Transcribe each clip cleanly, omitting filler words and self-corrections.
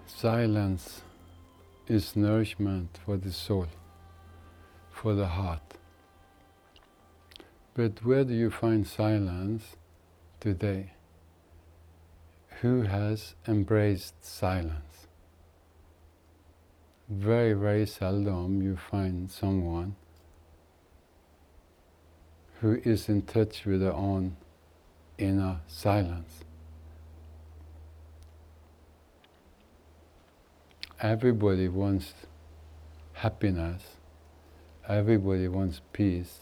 Silence is nourishment for the soul, for the heart. But where do you find silence today? Who has embraced silence? Very, very seldom you find someone who is in touch with their own inner silence. Everybody wants happiness, everybody wants peace,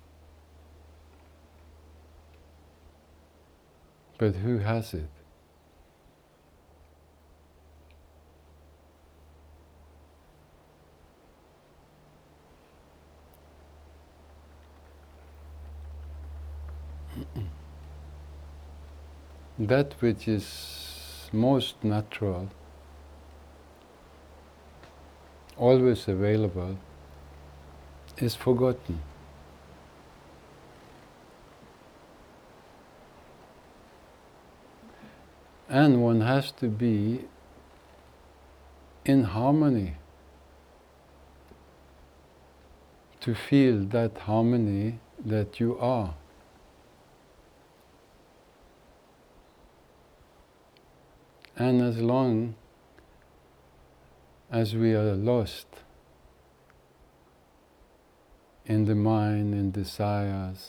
but who has it? That which is most natural, always available, is forgotten. And one has to be in harmony to feel that harmony that you are. And as long as we are lost in the mind, in desires,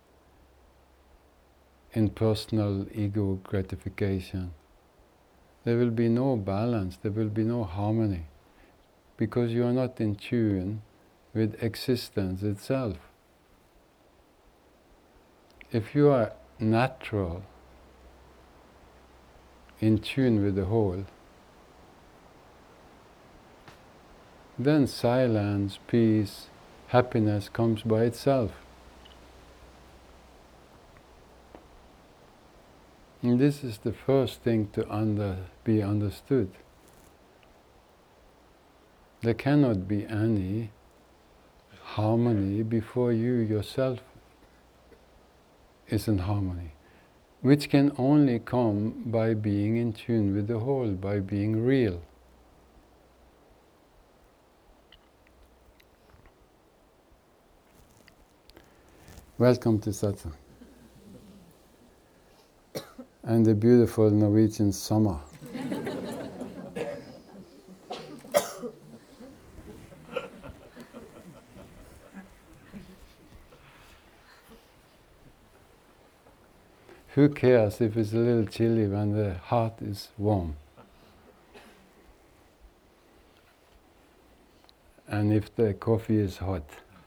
in personal ego gratification, there will be no balance, there will be no harmony, because you are not in tune with existence itself. If you are natural, in tune with the whole, then silence, peace, happiness comes by itself. And this is the first thing to be understood. There cannot be any harmony before you yourself is in harmony, which can only come by being in tune with the whole, by being real. Welcome to Satsang and the beautiful Norwegian summer. Who cares if it's a little chilly when the heart is warm? And if the coffee is hot?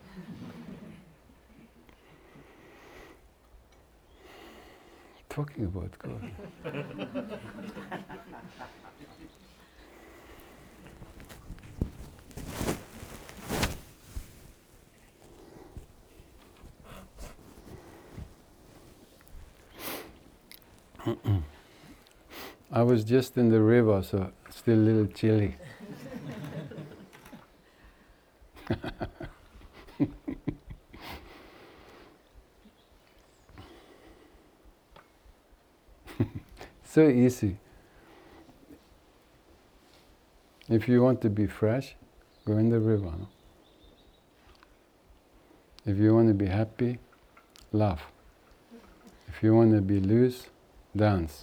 Talking about coffee. I was just in the river, so still a little chilly. So easy. If you want to be fresh, go in the river. No? If you want to be happy, laugh. If you want to be loose, dance.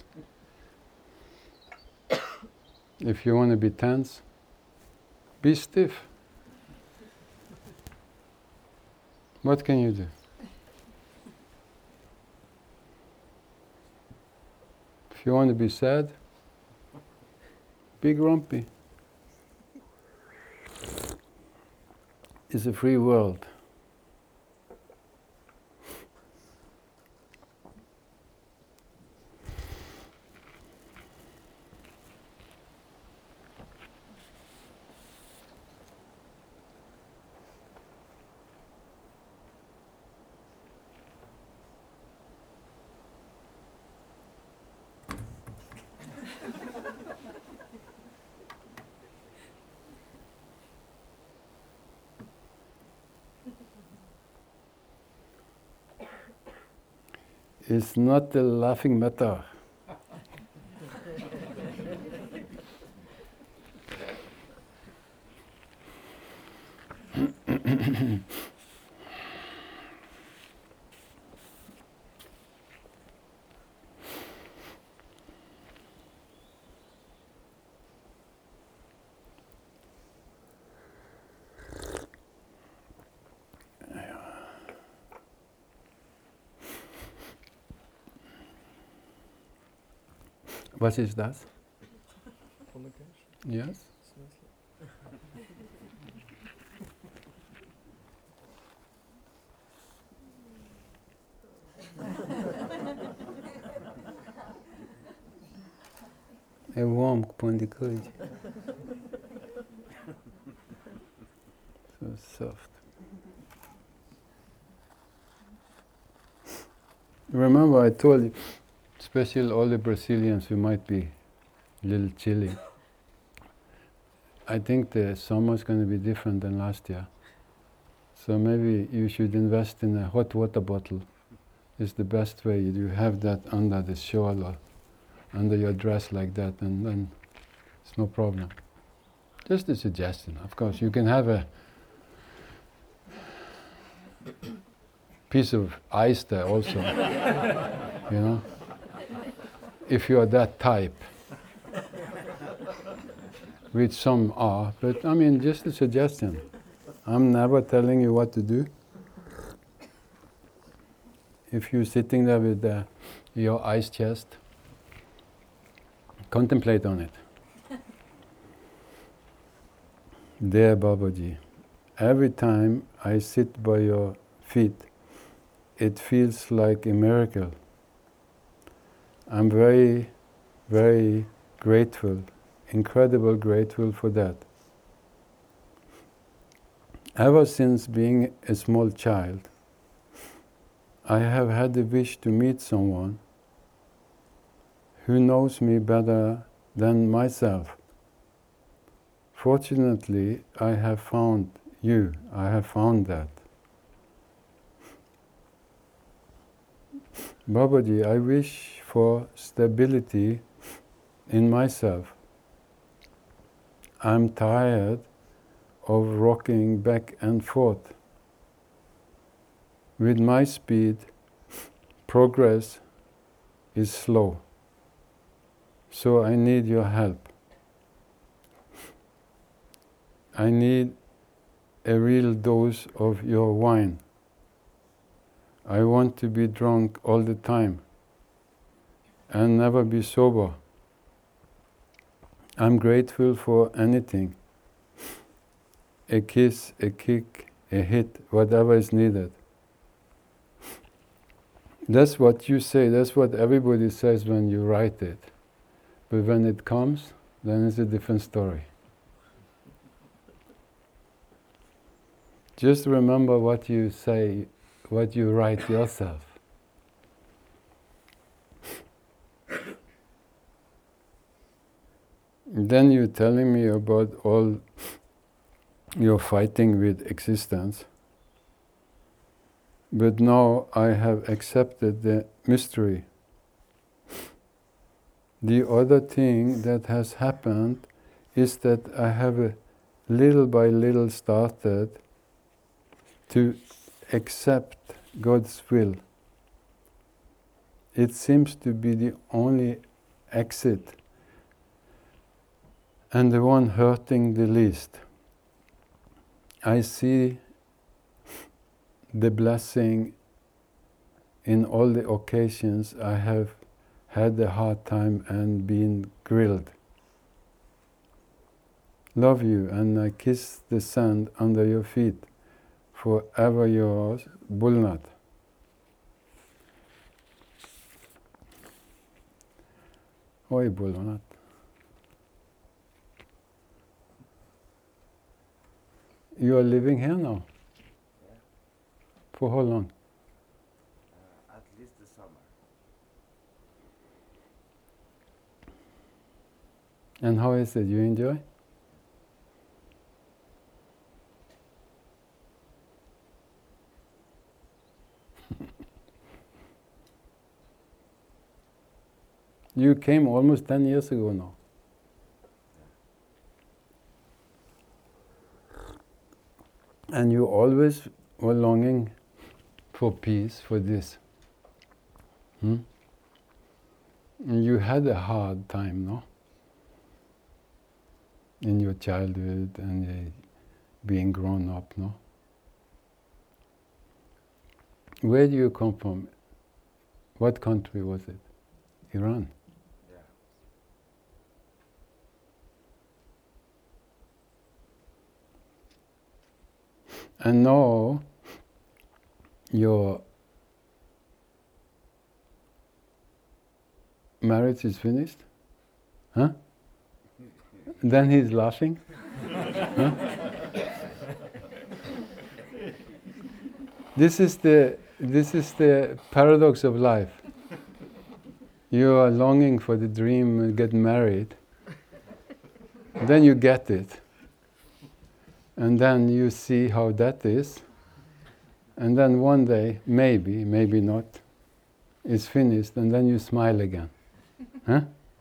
If you want to be tense, be stiff. What can you do? If you want to be sad, be grumpy. It's a free world. It's not a laughing matter. What is that? Yes? A warm pondikoj. So soft. Remember I told you, especially all the Brazilians who might be a little chilly. I think the summer is going to be different than last year. So maybe you should invest in a hot water bottle. It's the best way. You have that under the shawl or under your dress like that, and then it's no problem. Just a suggestion. Of course, you can have a piece of ice there also, you know, if you are that type, which some are, but I mean, just a suggestion. I'm never telling you what to do. If you're sitting there with your ice chest, contemplate on it. Dear Babaji, every time I sit by your feet, it feels like a miracle. I'm very, very grateful, incredibly grateful for that. Ever since being a small child, I have had the wish to meet someone who knows me better than myself. Fortunately, I have found you. I have found that. Babaji, I wish for stability in myself. I'm tired of rocking back and forth. With my speed, progress is slow. So I need your help. I need a real dose of your wine. I want to be drunk all the time and never be sober. I'm grateful for anything. A kiss, a kick, a hit, whatever is needed. That's what you say, that's what everybody says when you write it. But when it comes, then it's a different story. Just remember what you say, what you write yourself. Then you're telling me about all your fighting with existence. But now I have accepted the mystery. The other thing that has happened is that I have little by little started to accept God's will. It seems to be the only exit and the one hurting the least. I see the blessing in all the occasions I have had a hard time and been grilled. Love you, and I kiss the sand under your feet. Forever yours, Bulnath. Oi, Bulnath. You are living here now? Yeah. For how long? At least the summer. And how is it? You enjoy? You came almost 10 years ago now. And you always were longing for peace, for this. You had a hard time, no? In your childhood and being grown up, no? Where do you come from? What country was it? Iran. Yeah. And now your marriage is finished? Huh? Then he's laughing? Huh? This is the paradox of life. You are longing for the dream and get married. Then you get it. And then you see how that is. And then one day, maybe not, it's finished, and then you smile again. Huh?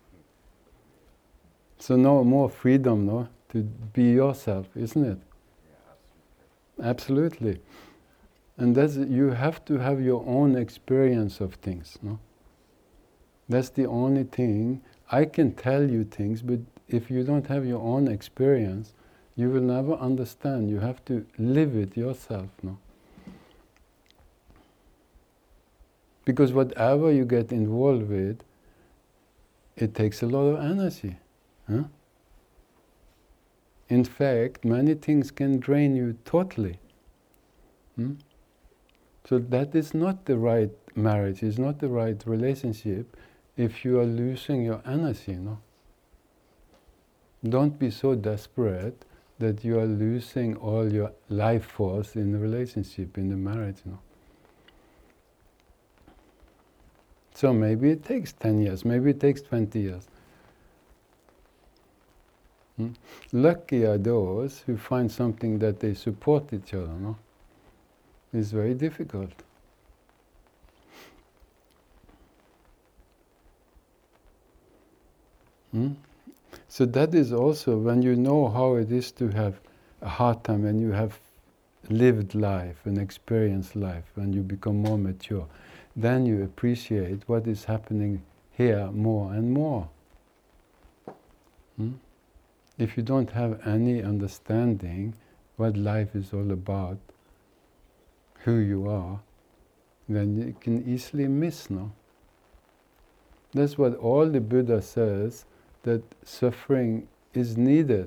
So no more freedom, no? To be yourself, isn't it? Yeah, absolutely. Absolutely. And that's, you have to have your own experience of things, no? That's the only thing. I can tell you things, but if you don't have your own experience, you will never understand. You have to live it yourself, no? Because whatever you get involved with, it takes a lot of energy. Huh? In fact, many things can drain you totally. So that is not the right marriage, is not the right relationship if you are losing your energy, no? Don't be so desperate that you are losing all your life force in the relationship, in the marriage, no? So maybe it takes 10 years, maybe it takes 20 years. Lucky are those who find something that they support each other, no? It's very difficult. So that is also when you know how it is to have a hard time, when you have lived life and experienced life, when you become more mature, then you appreciate what is happening here more and more. If you don't have any understanding what life is all about, who you are, then you can easily miss, no? That's what all the Buddha says, that suffering is needed.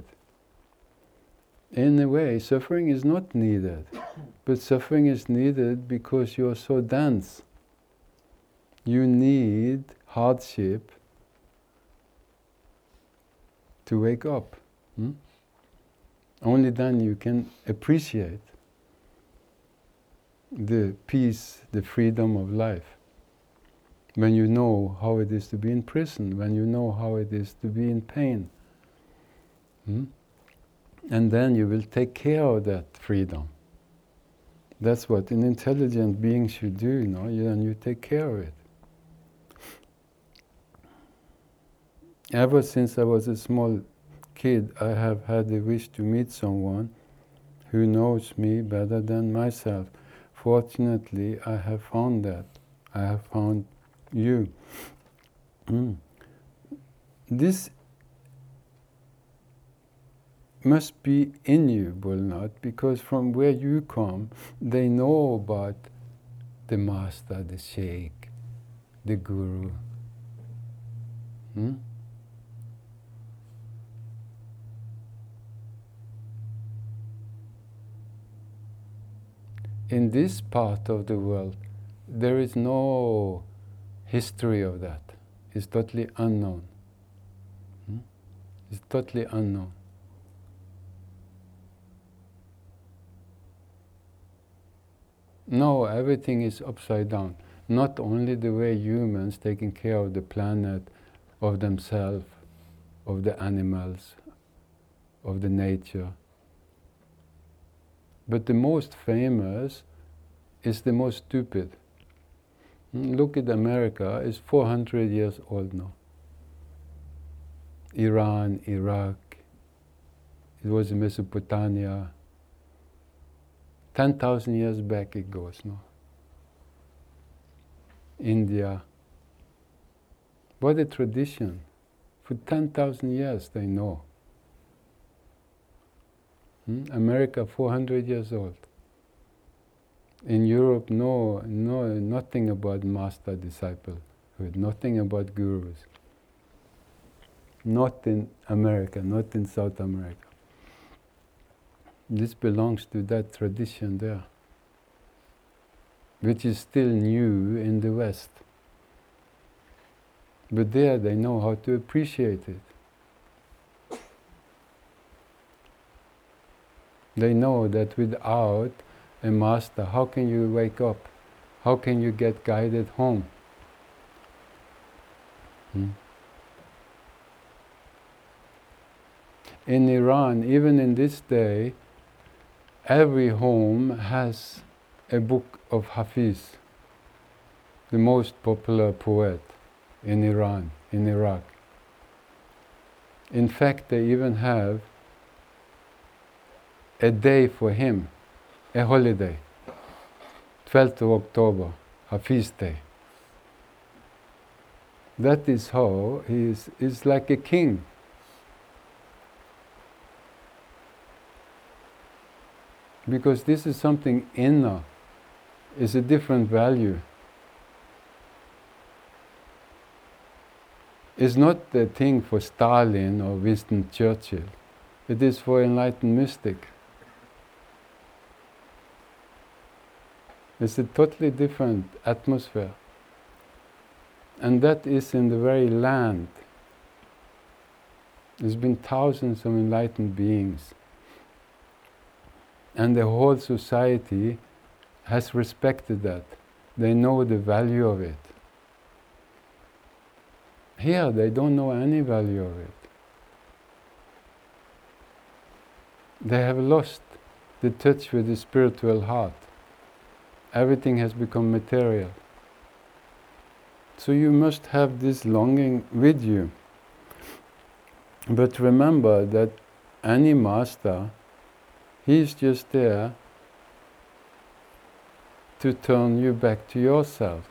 In a way, suffering is not needed, but suffering is needed because you're so dense. You need hardship to wake up. Only then you can appreciate the peace, the freedom of life. When you know how it is to be in prison, when you know how it is to be in pain. And then you will take care of that freedom. That's what an intelligent being should do, you know, and you take care of it. Ever since I was a small kid, I have had the wish to meet someone who knows me better than myself. Fortunately, I have found that. I have found you. This must be in you, Bulnat, because from where you come, they know about the master, the sheikh, the guru. In this part of the world, there is no history of that. It's totally unknown. It's totally unknown. No, everything is upside down. Not only the way humans taking care of the planet, of themselves, of the animals, of the nature. But the most famous is the most stupid. Look at America, it's 400 years old now. Iran, Iraq, it was in Mesopotamia. 10,000 years back it goes, no? India. What a tradition. For 10,000 years they know. America 400 years old. In Europe, nothing about master-disciple-hood, nothing about gurus. Not in America, not in South America. This belongs to that tradition there, which is still new in the West. But there they know how to appreciate it. They know that without a master, how can you wake up? How can you get guided home? In Iran, even in this day, every home has a book of Hafiz, the most popular poet in Iran, in Iraq. In fact, they even have a day for him, a holiday, 12th of October, Hafiz Day. That is how he is like a king. Because this is something inner, is a different value. It's not the thing for Stalin or Winston Churchill. It is for enlightened mystic. It's a totally different atmosphere. And that is in the very land. There's been thousands of enlightened beings. And the whole society has respected that. They know the value of it. Here, they don't know any value of it. They have lost the touch with the spiritual heart. Everything has become material. So you must have this longing with you. But remember that any master, he's just there to turn you back to yourself.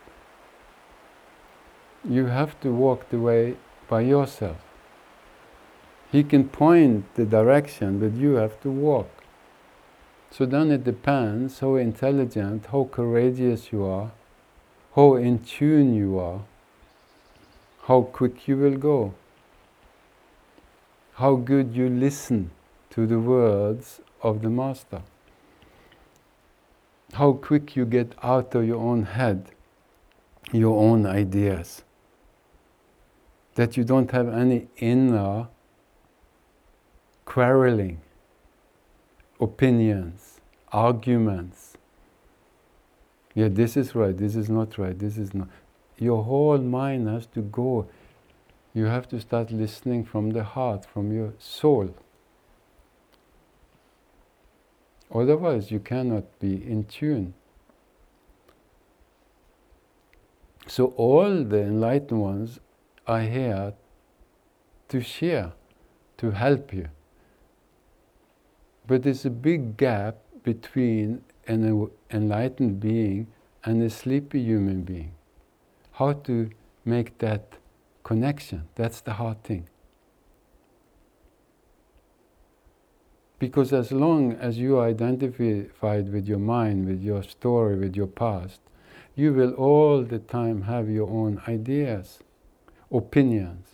You have to walk the way by yourself. He can point the direction, but you have to walk. So then it depends how intelligent, how courageous you are, how in tune you are, how quick you will go, how good you listen to the words of the Master, how quick you get out of your own head, your own ideas, that you don't have any inner quarreling, opinions, arguments. Yeah, this is right, this is not right, this is not. Your whole mind has to go. You have to start listening from the heart, from your soul. Otherwise, you cannot be in tune. So all the enlightened ones are here to share, to help you. But there's a big gap between an enlightened being and a sleepy human being. How to make that connection, that's the hard thing. Because as long as you are identified with your mind, with your story, with your past, you will all the time have your own ideas, opinions.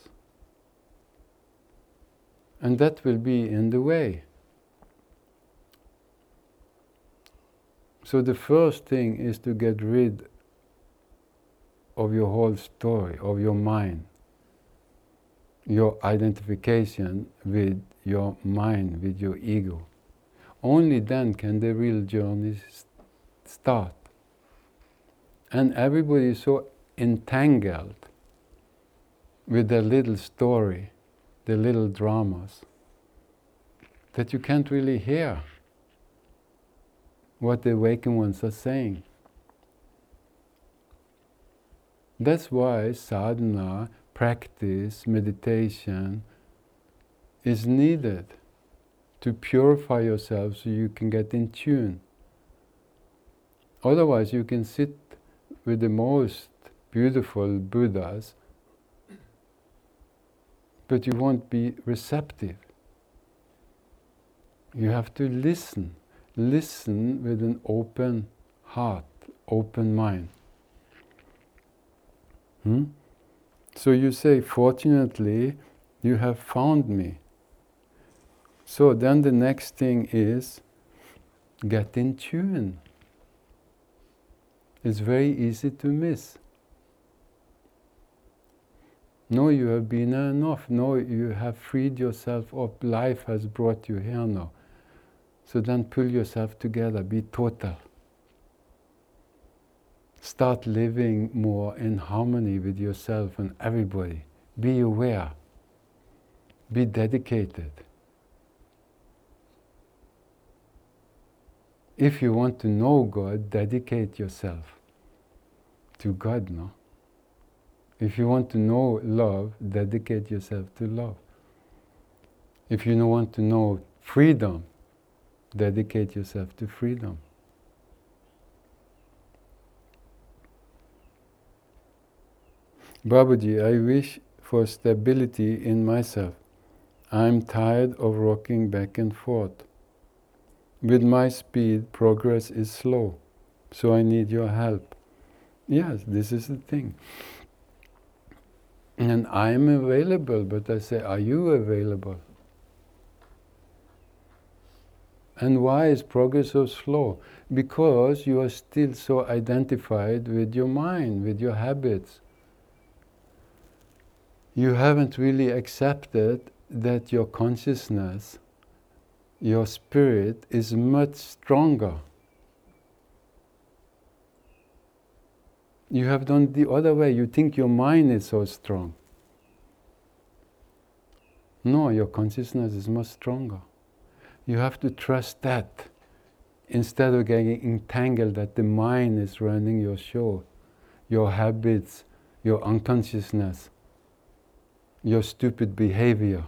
And that will be in the way. So the first thing is to get rid of your whole story, of your mind, your identification with your mind, with your ego. Only then can the real journey start. And everybody is so entangled with their little story, their little dramas, that you can't really hear what the awakened ones are saying. That's why sadhana, practice, meditation is needed to purify yourself so you can get in tune Otherwise you can sit with the most beautiful Buddhas, but you won't be receptive. You have to listen. Listen with an open heart, open mind. So you say, fortunately, you have found me. So then the next thing is, get in tune. It's very easy to miss. No, you have been enough. No, you have freed yourself up. Life has brought you here now. So then pull yourself together, be total. Start living more in harmony with yourself and everybody. Be aware. Be dedicated. If you want to know God, dedicate yourself to God, no? If you want to know love, dedicate yourself to love. If you want to know freedom, dedicate yourself to freedom. Babaji, I wish for stability in myself. I'm tired of rocking back and forth. With my speed, progress is slow, so I need your help. Yes, this is the thing. And I'm available, but I say, are you available? And why is progress so slow? Because you are still so identified with your mind, with your habits. You haven't really accepted that your consciousness, your spirit, is much stronger. You have done the other way. You think your mind is so strong. No, your consciousness is much stronger. You have to trust that instead of getting entangled that the mind is running your show, your habits, your unconsciousness, your stupid behavior.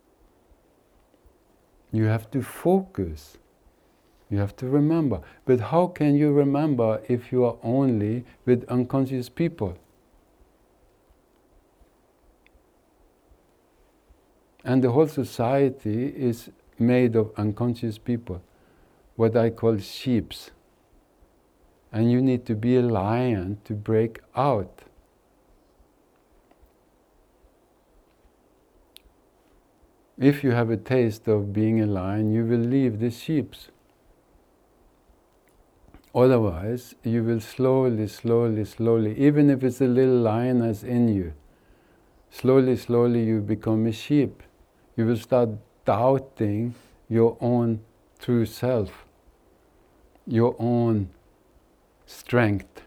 You have to focus. You have to remember. But how can you remember if you are only with unconscious people? And the whole society is made of unconscious people, what I call sheeps. And you need to be a lion to break out. If you have a taste of being a lion, you will leave the sheeps. Otherwise, you will slowly, even if it's a little lioness in you, slowly you become a sheep. You will start doubting your own true self, your own strength.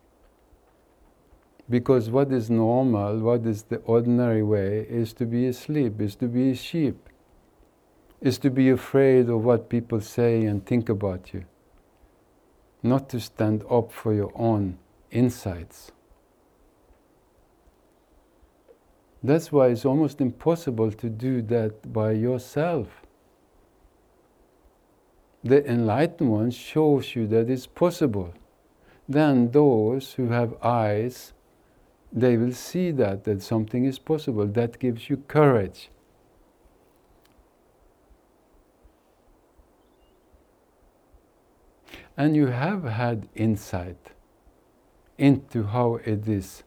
Because what is normal, what is the ordinary way, is to be asleep, is to be a sheep, is to be afraid of what people say and think about you, not to stand up for your own insights. That's why it's almost impossible to do that by yourself. The enlightened one shows you that it's possible. Then those who have eyes, they will see that something is possible. That gives you courage. And you have had insight into how it is.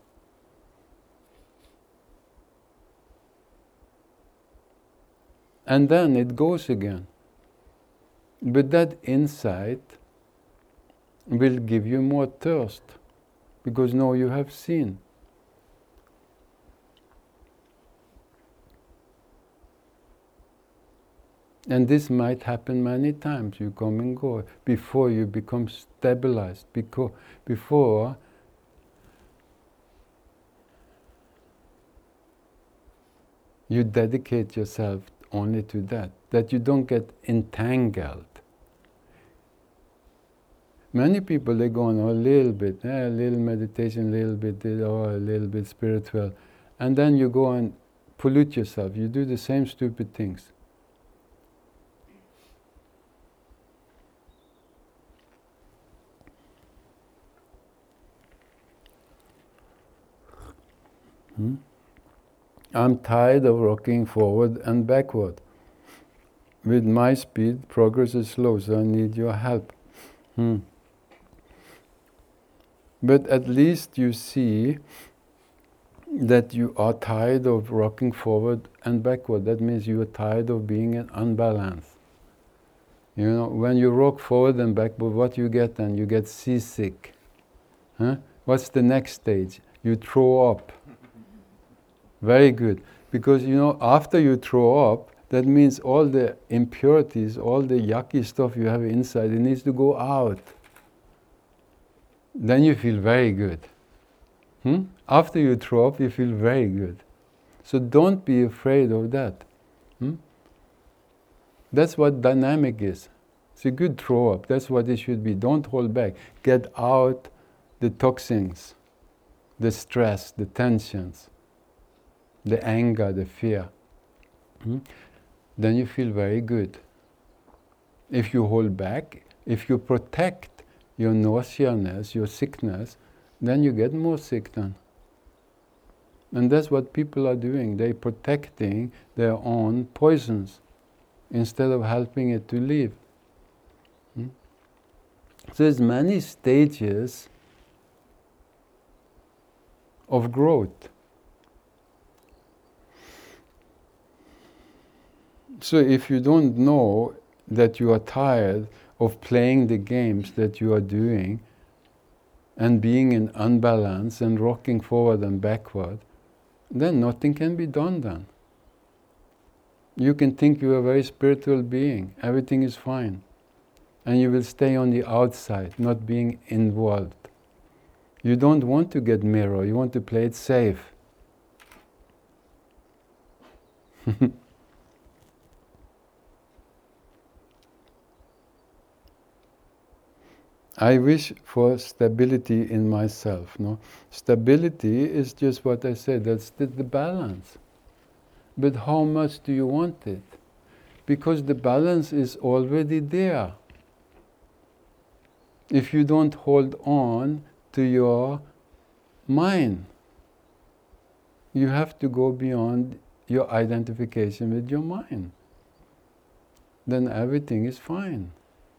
And then it goes again. But that insight will give you more thirst, because now you have seen. And this might happen many times. You come and go before you become stabilized, before you dedicate yourself only to that you don't get entangled. Many people, they go on a little bit, a little meditation, a little bit spiritual, and then you go and pollute yourself. You do the same stupid things. I'm tired of rocking forward and backward. With my speed, progress is slow, so I need your help. But at least you see that you are tired of rocking forward and backward. That means you are tired of being unbalanced. You know, when you rock forward and backward, what you get then? You get seasick. What's the next stage? You throw up. Very good. Because you know, after you throw up, that means all the impurities, all the yucky stuff you have inside, it needs to go out. Then you feel very good. After you throw up, you feel very good. So don't be afraid of that. That's what dynamic is. It's a good throw up. That's what it should be. Don't hold back. Get out the toxins, the stress, the tensions, the anger, the fear. Then you feel very good. If you hold back, if you protect your nauseousness, your sickness, then you get more sick then. And that's what people are doing. They're protecting their own poisons instead of helping it to leave. So there's many stages of growth. So if you don't know that you are tired of playing the games that you are doing and being in unbalance and rocking forward and backward, then nothing can be done then. You can think you are a very spiritual being, everything is fine. And you will stay on the outside, not being involved. You don't want to get mirror, you want to play it safe. I wish for stability in myself. No? Stability is just what I said, that's the balance. But how much do you want it? Because the balance is already there. If you don't hold on to your mind, you have to go beyond your identification with your mind. Then everything is fine.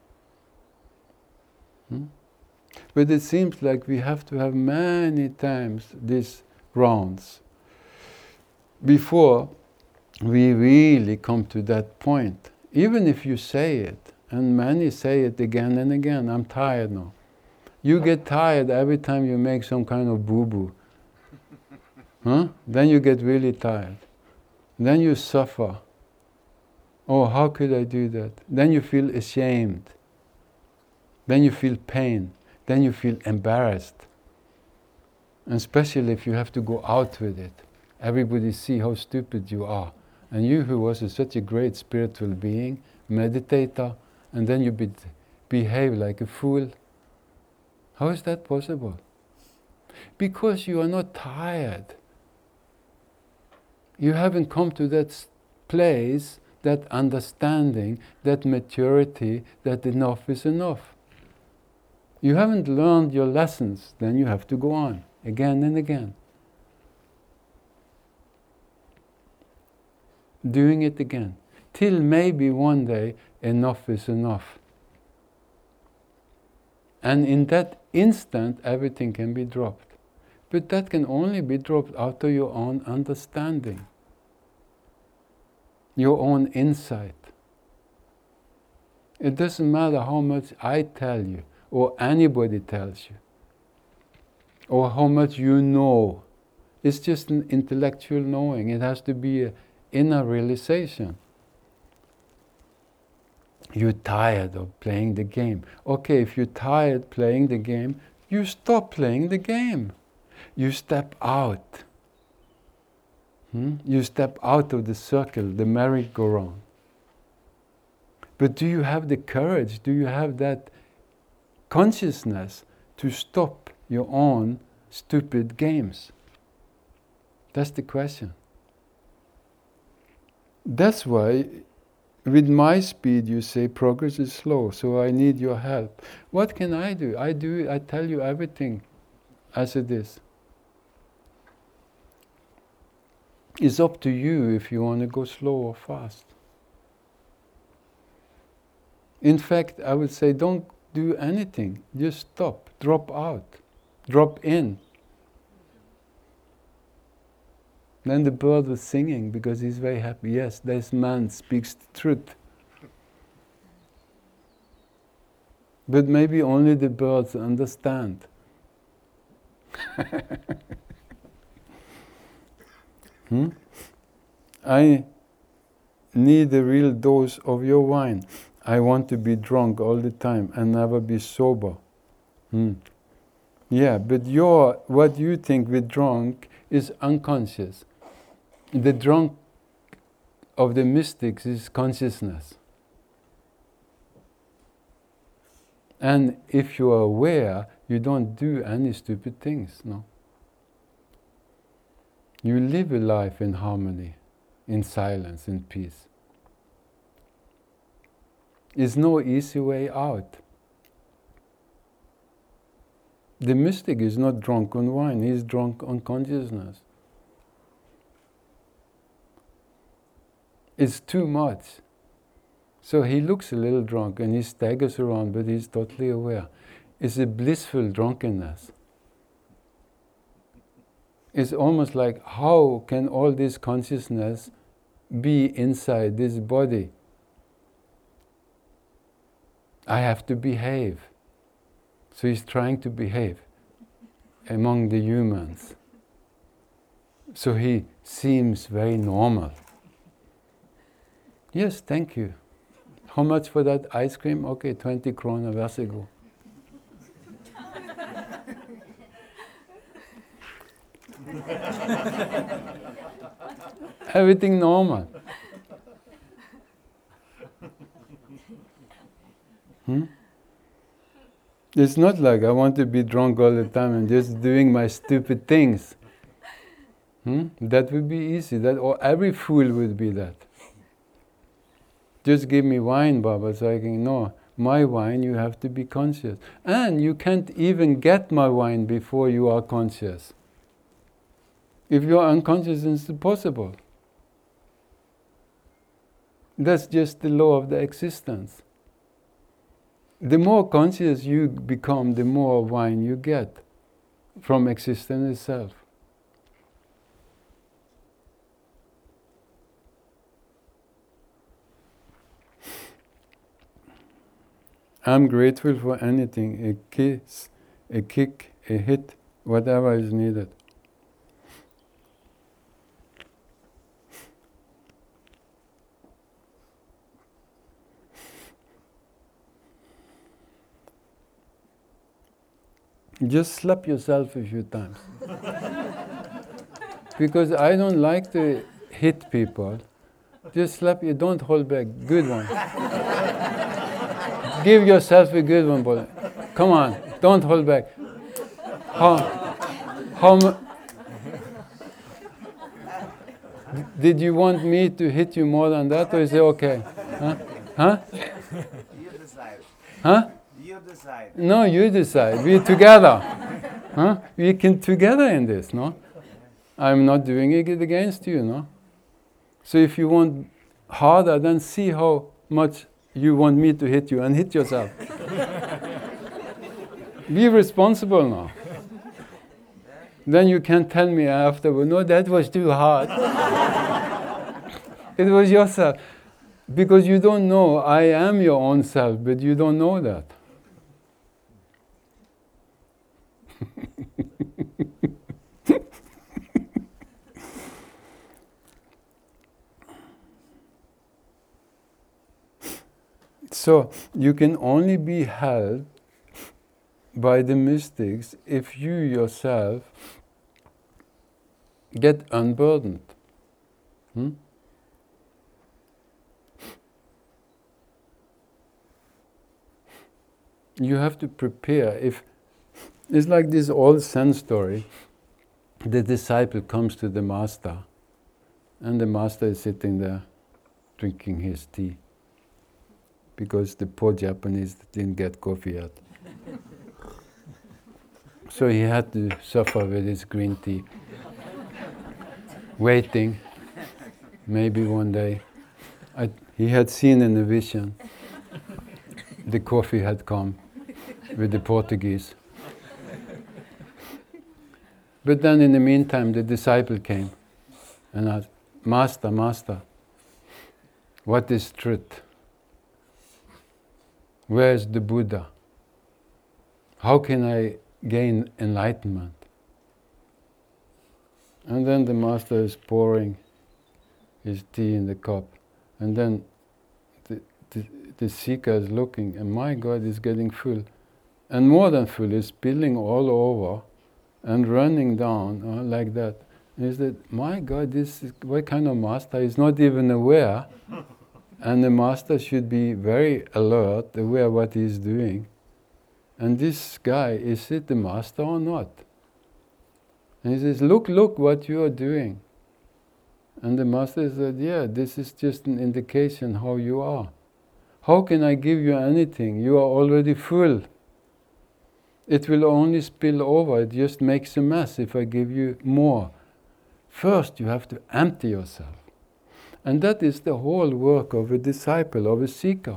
But it seems like we have to have many times these rounds before we really come to that point. Even if you say it, and many say it again and again, I'm tired now. You get tired every time you make some kind of boo-boo. Then you get really tired. Then you suffer. Oh, how could I do that? Then you feel ashamed. Then you feel pain. Then you feel embarrassed. And especially if you have to go out with it. Everybody see how stupid you are. And you who was such a great spiritual being, meditator, and then you behave like a fool. How is that possible? Because you are not tired. You haven't come to that place, that understanding, that maturity, that enough is enough. You haven't learned your lessons, then you have to go on, again and again. Doing it again, till maybe one day enough is enough. And in that instant, everything can be dropped. But that can only be dropped out of your own understanding, your own insight. It doesn't matter how much I tell you, or anybody tells you, or how much you know. It's just an intellectual knowing. It has to be an inner realization. You're tired of playing the game. Okay, if you're tired playing the game, you stop playing the game. You step out. You step out of the circle, the merry-go-round. But do you have the courage? Do you have that consciousness to stop your own stupid games? That's the question. That's why with my speed you say progress is slow, so I need your help. What can I do? I tell you everything as it is. It's up to you if you want to go slow or fast. In fact, I would say don't do anything. Just stop, drop out, drop in. Then the bird was singing because he's very happy. Yes, this man speaks the truth. But maybe only the birds understand. I need a real dose of your wine. I want to be drunk all the time and never be sober. Yeah, but what you think with drunk is unconscious. The drunk of the mystics is consciousness. And if you are aware, you don't do any stupid things, no? You live a life in harmony, in silence, in peace. There's no easy way out. The mystic is not drunk on wine, he's drunk on consciousness. It's too much. So he looks a little drunk and he staggers around, but he's totally aware. It's a blissful drunkenness. It's almost like, how can all this consciousness be inside this body? I have to behave. So he's trying to behave among the humans. So he seems very normal. Yes, thank you. How much for that ice cream? Okay, 20 krona, varsågod. Everything normal. It's not like I want to be drunk all the time and just doing my stupid things. That would be easy. Or every fool would be that. Just give me wine, Baba, so I can know. My wine, you have to be conscious. And you can't even get my wine before you are conscious. If you are unconscious, it's impossible. That's just the law of the existence. The more conscious you become, the more wine you get from existence itself. I'm grateful for anything, a kiss, a kick, a hit, whatever is needed. Just slap yourself a few times. Because I don't like to hit people. Just slap you, don't hold back. Good one. Give yourself a good one, boy. Come on, don't hold back. Did you want me to hit you more than that, or is it okay? Huh? You decide. Huh? You decide. No, you decide. We're together. Huh? We can together in this, no? I'm not doing it against you, no? So if you want harder, then see how much you want me to hit you and hit yourself. Be responsible now. Then you can tell me afterward, no, that was too hard. It was yourself. Because you don't know, I am your own self, but you don't know that. So, you can only be held by the mystics if you yourself get unburdened. You have to prepare. It's like this old Zen story. The disciple comes to the master, and the master is sitting there drinking his tea, because the poor Japanese didn't get coffee yet. So he had to suffer with his green tea, waiting. maybe one day. He had seen in a vision the coffee had come with the Portuguese. But then in the meantime the disciple came and asked, Master, Master, what is truth? Where is the Buddha? How can I gain enlightenment? And then the Master is pouring his tea in the cup. And then the seeker is looking, and my God, is getting full. And more than full, is spilling all over and running down like that. And he said, my God, what kind of master? He's not even aware. And the master should be very alert, aware what he's doing. And this guy, is it the master or not? And he says, look what you are doing. And the master said, yeah, this is just an indication how you are. How can I give you anything? You are already full. It will only spill over, it just makes a mess if I give you more. First you have to empty yourself. And that is the whole work of a disciple, of a seeker.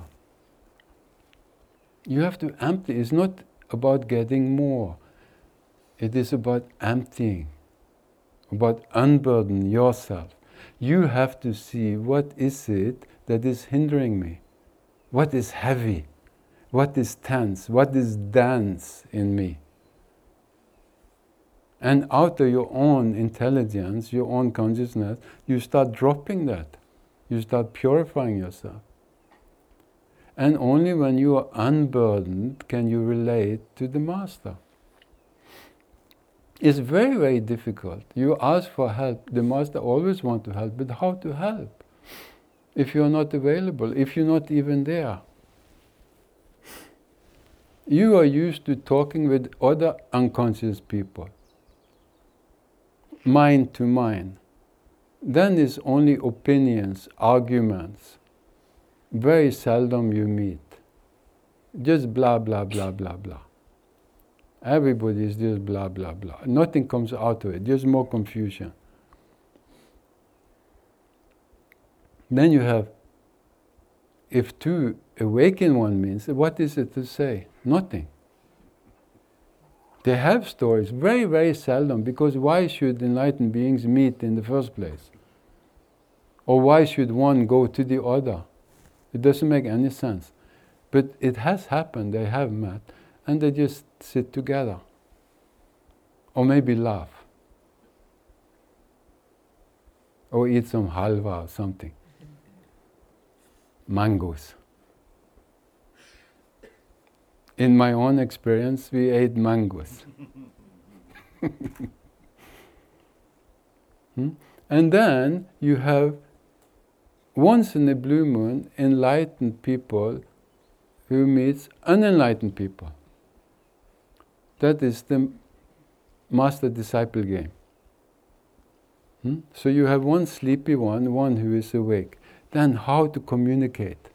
You have to empty. It's not about getting more. It is about emptying, about unburden yourself. You have to see what is it that is hindering me. What is heavy? What is tense? What is dense in me? And out of your own intelligence, your own consciousness, you start dropping that. You start purifying yourself. And only when you are unburdened can you relate to the Master. It's very, very difficult. You ask for help, the Master always wants to help, but how to help? If you're not available, if you're not even there. You are used to talking with other unconscious people, mind to mind. Then it's only opinions, arguments. Very seldom you meet. Just blah, blah, blah, blah, blah. Everybody is just blah, blah, blah. Nothing comes out of it, just more confusion. Then you have, if to awaken one means, what is it to say? Nothing. They have stories, very, very seldom, because why should enlightened beings meet in the first place? Or why should one go to the other? It doesn't make any sense. But it has happened, they have met, and they just sit together. Or maybe laugh. Or eat some halwa or something. Mangoes. In my own experience, we ate mangoes. And then you have, once in a blue moon, enlightened people who meets unenlightened people. That is the master-disciple game. So you have one sleepy one who is awake. Then how to communicate?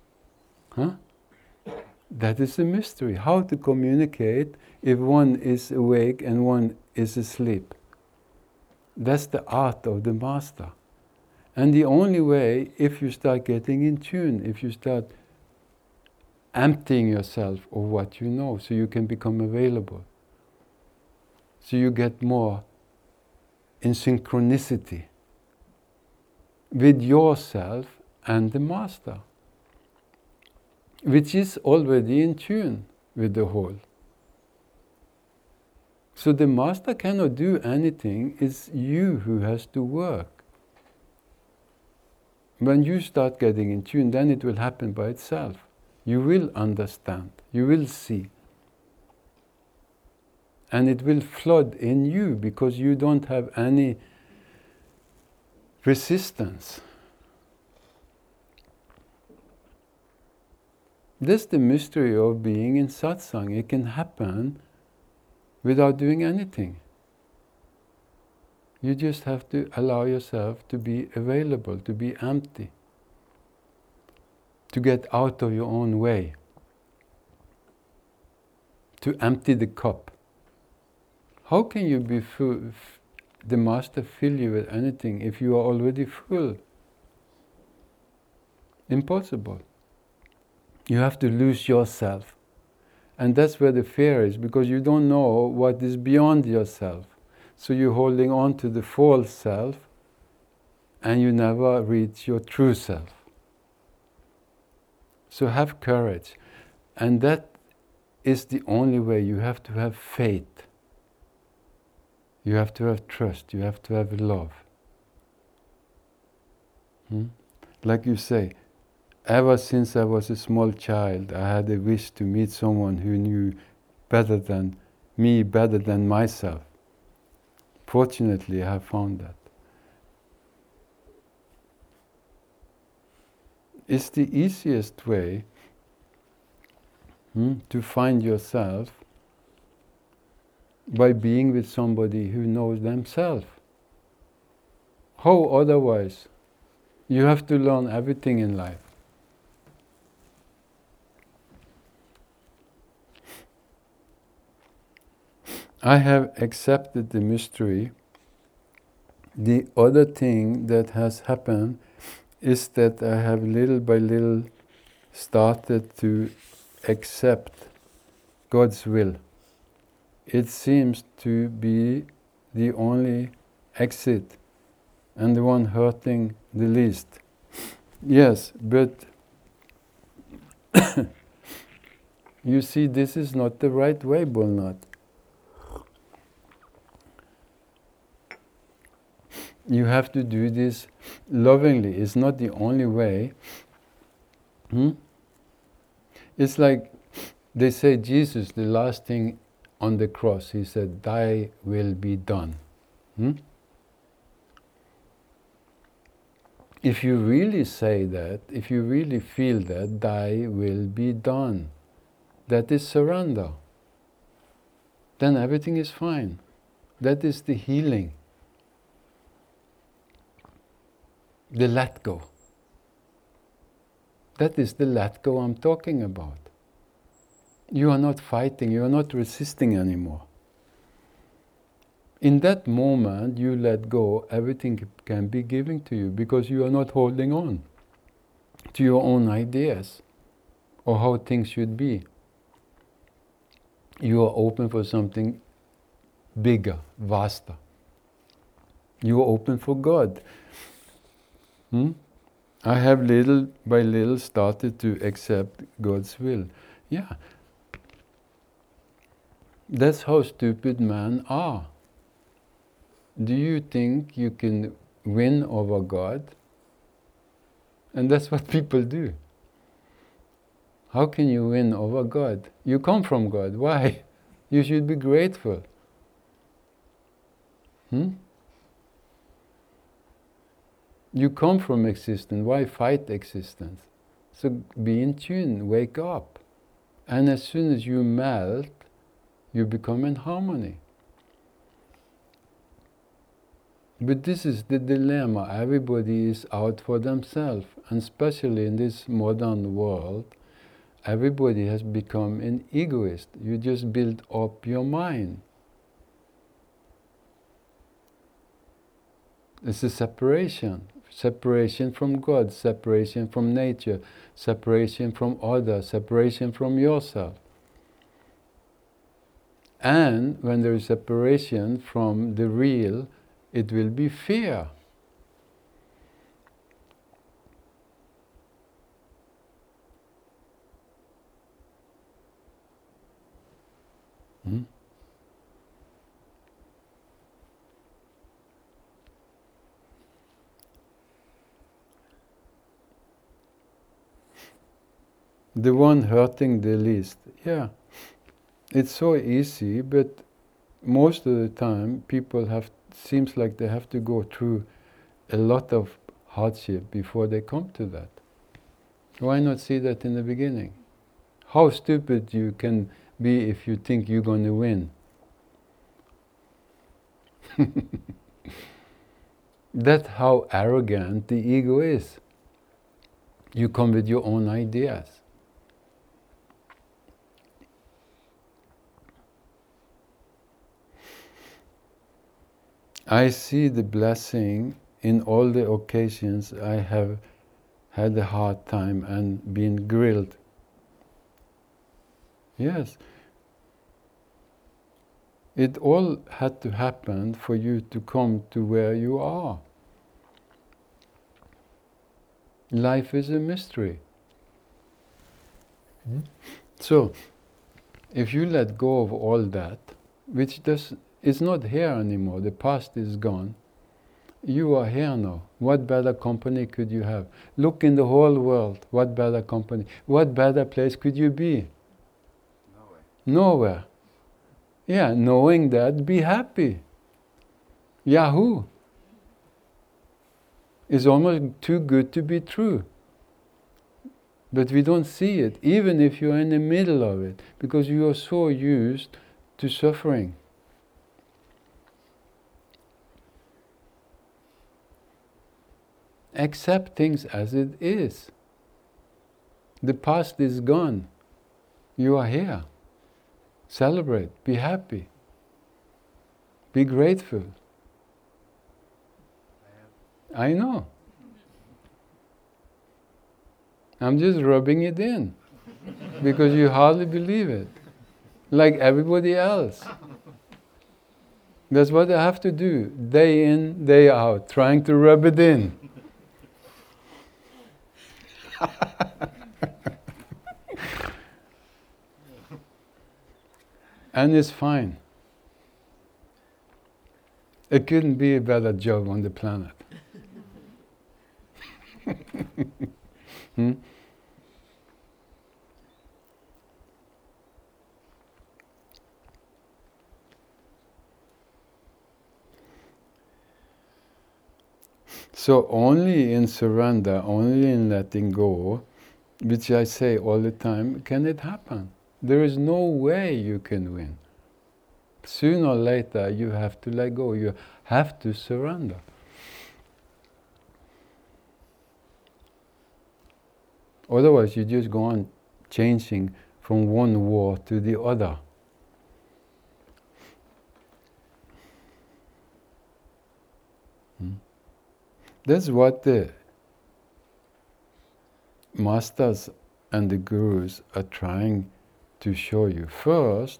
That is a mystery. How to communicate if one is awake and one is asleep. That's the art of the master. And the only way, if you start getting in tune, if you start emptying yourself of what you know, so you can become available. So you get more in synchronicity with yourself and the master, which is already in tune with the whole. So the master cannot do anything, it's you who has to work. When you start getting in tune, then it will happen by itself. You will understand, you will see. And it will flood in you because you don't have any resistance. That's the mystery of being in satsang. It can happen without doing anything. You just have to allow yourself to be available, to be empty, to get out of your own way, to empty the cup. How can you be full, the master fill you with anything if you are already full? Impossible. You have to lose yourself. And that's where the fear is, because you don't know what is beyond yourself. So you're holding on to the false self, and you never reach your true self. So have courage. And that is the only way. You have to have faith. You have to have trust. You have to have love. Like you say, ever since I was a small child, I had a wish to meet someone who knew better than me, better than myself. Fortunately, I have found that. It's the easiest way to find yourself, by being with somebody who knows themselves. How otherwise? You have to learn everything in life. I have accepted the mystery. The other thing that has happened is that I have little by little started to accept God's will. It seems to be the only exit and the one hurting the least. Yes, but you see, this is not the right way, Bolnat. You have to do this lovingly. It's not the only way. It's like they say Jesus, the last thing on the cross, he said, "Thy will be done." If you really say that, if you really feel that, "Thy will be done," that is surrender. Then everything is fine. That is the healing. The let go. That is the let go I'm talking about. You are not fighting, you are not resisting anymore. In that moment you let go, everything can be given to you, because you are not holding on to your own ideas or how things should be. You are open for something bigger, vaster. You are open for God. I have little by little started to accept God's will. Yeah. That's how stupid men are. Do you think you can win over God? And that's what people do. How can you win over God? You come from God. Why? You should be grateful. You come from existence. Why fight existence? So be in tune, wake up. And as soon as you melt, you become in harmony. But this is the dilemma. Everybody is out for themselves. And especially in this modern world, everybody has become an egoist. You just build up your mind. It's a separation. Separation from God, separation from nature, separation from others, separation from yourself. And when there is separation from the real, it will be fear. The one hurting the least. Yeah, it's so easy, but most of the time people seems like they have to go through a lot of hardship before they come to that. Why not see that in the beginning? How stupid you can be if you think you're going to win. That's how arrogant the ego is. You come with your own ideas. I see the blessing in all the occasions I have had a hard time and been grilled. Yes. It all had to happen for you to come to where you are. Life is a mystery. So, if you let go of all that, which is not here anymore, the past is gone, you are here now. What better company could you have? Look in the whole world, what better company? What better place could you be? Nowhere. Nowhere. Yeah, knowing that, be happy. Yahoo! It's almost too good to be true. But we don't see it, even if you're in the middle of it, because you are so used to suffering. Accept things as it is. The past is gone. You are here. Celebrate, be happy, be grateful. I know. I'm just rubbing it in because you hardly believe it, like everybody else. That's what I have to do, day in, day out, trying to rub it in. And it's fine. It couldn't be a better job on the planet. So only in surrender, only in letting go, which I say all the time, can it happen. There is no way you can win. Sooner or later you have to let go, you have to surrender. Otherwise you just go on changing from one war to the other. That's what the masters and the gurus are trying to show you. First,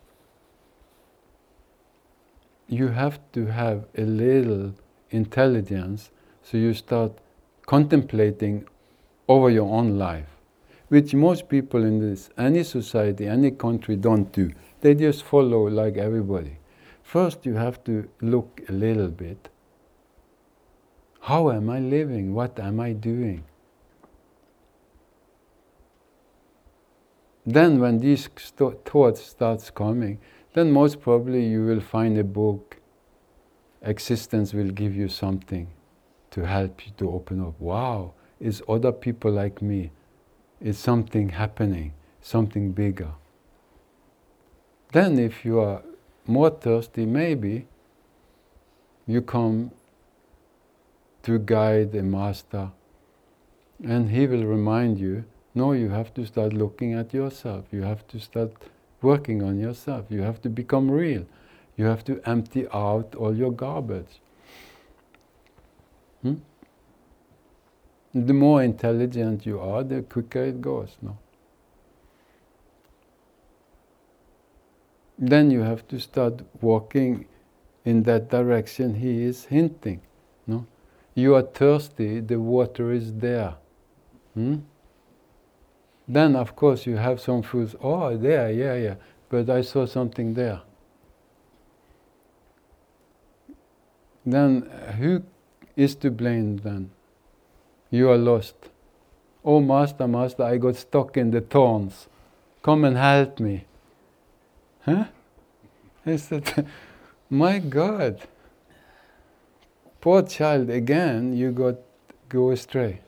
you have to have a little intelligence, so you start contemplating over your own life, which most people in any society, any country don't do. They just follow like everybody. First you have to look a little bit. How am I living? What am I doing? Then when these thoughts starts coming, then most probably you will find a book. Existence will give you something to help you to open up. Wow, it's other people like me. It's something happening, something bigger. Then if you are more thirsty, maybe you come to a guide, a master, and he will remind you, no, you have to start looking at yourself. You have to start working on yourself. You have to become real. You have to empty out all your garbage. The more intelligent you are, the quicker it goes, no? Then you have to start walking in that direction he is hinting, no? You are thirsty, the water is there. Then of course you have some foods, oh there, yeah, but I saw something there. Then who is to blame then? You are lost. Oh master, I got stuck in the thorns. Come and help me. Huh? I said, my God. Poor child, again you go astray.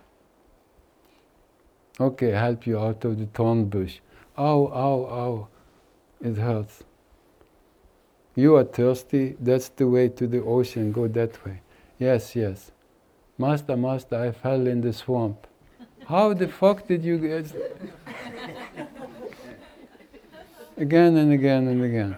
Okay, help you out of the thorn bush. Ow, it hurts. You are thirsty, that's the way to the ocean, go that way. Yes. Master, I fell in the swamp. How the fuck did you get... Again and again.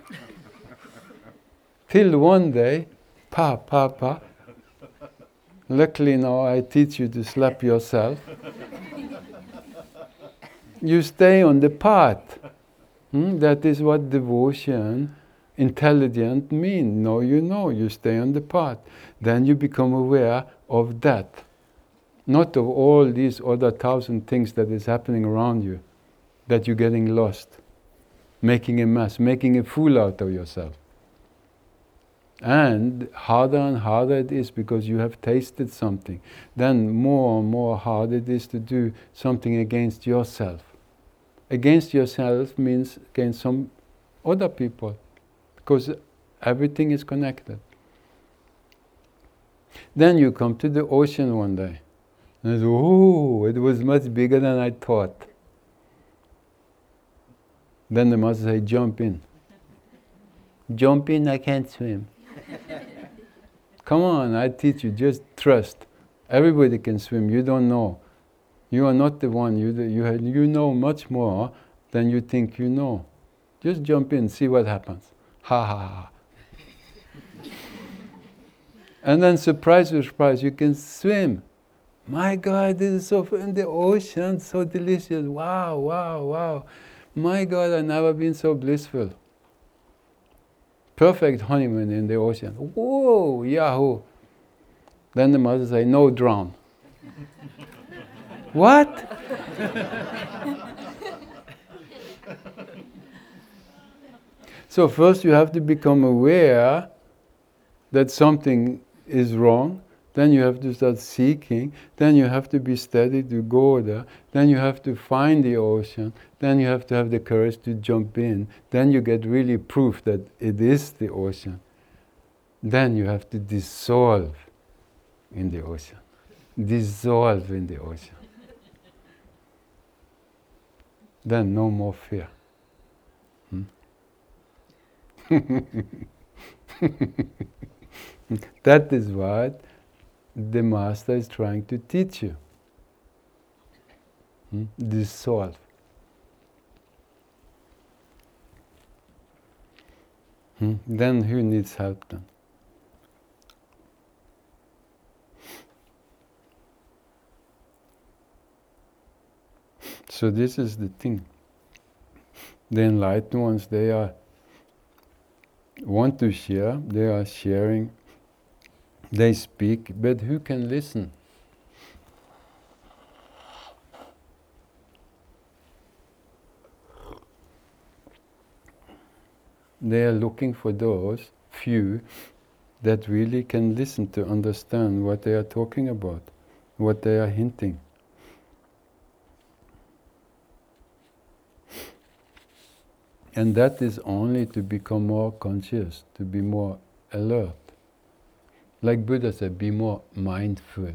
Till one day, pa. Luckily now I teach you to slap yourself. You stay on the path. That is what devotion, intelligent mean. Know you know, you stay on the path. Then you become aware of that. Not of all these other 1,000 things that is happening around you, that you're getting lost, making a mess, making a fool out of yourself. And harder it is because you have tasted something. Then more and more hard it is to do something against yourself. Against yourself means against some other people, because everything is connected. Then you come to the ocean one day, and it's, oh, it was much bigger than I thought. Then the master say, jump in. Jump in, I can't swim. Come on, I teach you, just trust. Everybody can swim, you don't know. You are not the one, you know much more than you think you know. Just jump in, see what happens. Ha ha ha. And then surprise, you can swim. My God, this is so in the ocean, so delicious. Wow, wow, wow. My God, I've never been so blissful. Perfect honeymoon in the ocean. Whoa, yahoo. Then the mother say, no, drown. What? So first you have to become aware that something is wrong, then you have to start seeking, then you have to be steady to go there, then you have to find the ocean, then you have to have the courage to jump in, then you get really proof that it is the ocean. Then you have to dissolve in the ocean. Dissolve in the ocean. Then no more fear. That is what the Master is trying to teach you. Dissolve. Then who needs help then? So this is the thing. The enlightened ones, they want to share, they are sharing, they speak, but who can listen? They are looking for those few that really can listen to understand what they are talking about, what they are hinting. And that is only to become more conscious, to be more alert. Like Buddha said, be more mindful.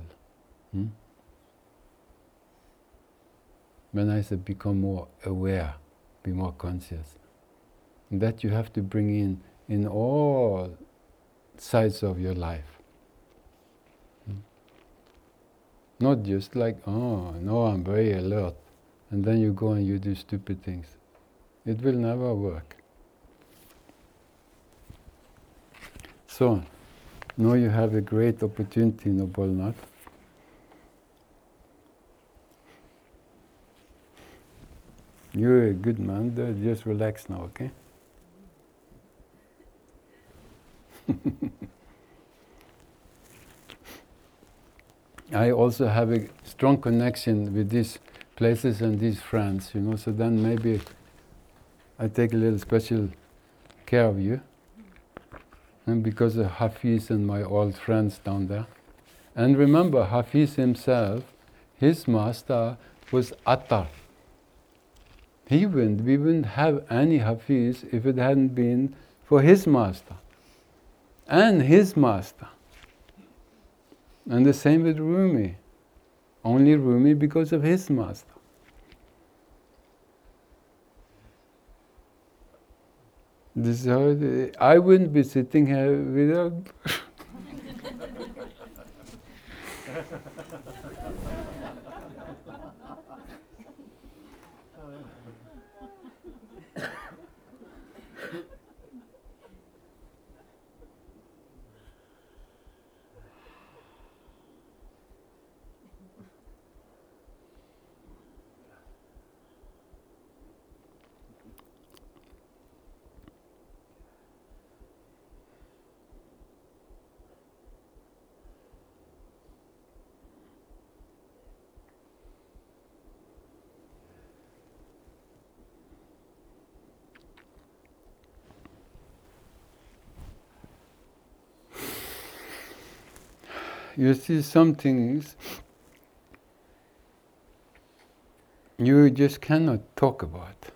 When I said become more aware, be more conscious. That you have to bring in all sides of your life. Not just like, oh, no, I'm very alert, and then you go and you do stupid things. It will never work. So, now you have a great opportunity, Noble Nath. You're a good man, just relax now, okay? I also have a strong connection with these places and these friends, so then maybe I take a little special care of you. And because of Hafiz and my old friends down there. And remember, Hafiz himself, his master was Attar. We wouldn't have any Hafiz if it hadn't been for his master. And his master. And the same with Rumi. Only Rumi because of his master. This is how I wouldn't be sitting here without. You see, some things you just cannot talk about.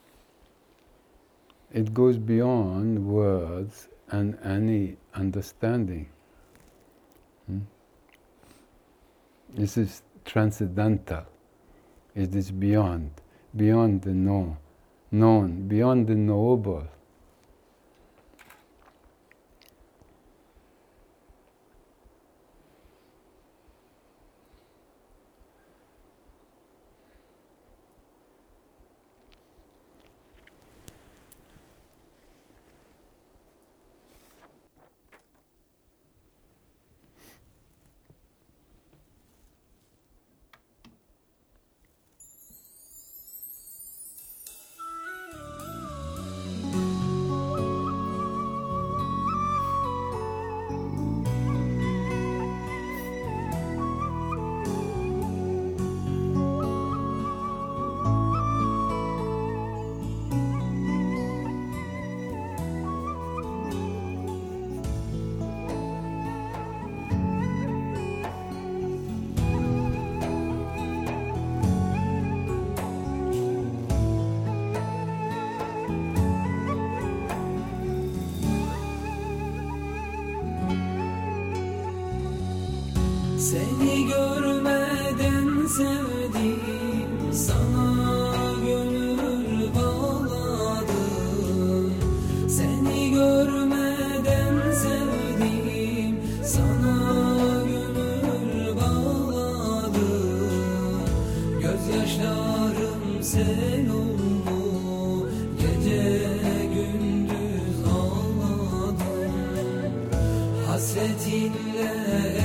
It goes beyond words and any understanding. This is transcendental. It is beyond the known, beyond the knowable. Seni görmeden sevdim, sana gönül bağladım. Seni görmeden sevdim, sana gönül bağladım. Gözyaşlarım sel oldu, gece gündüz ağladım. Hasretinle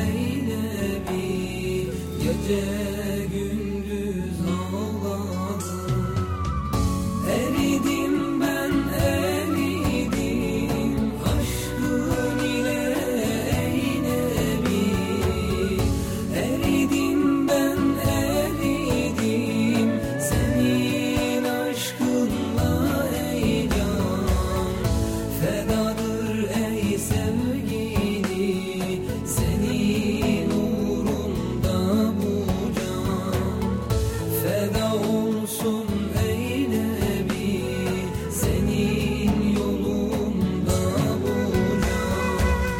gece gündüz ağladım. Eridim ben eridim, aşkın ile ey Nebi. Eridim ben eridim, senin aşkınla ey can. Fedadır ey sevgili, senin uğrunda bu can. Feda olsun ey Nebi, senin yolunda bu can.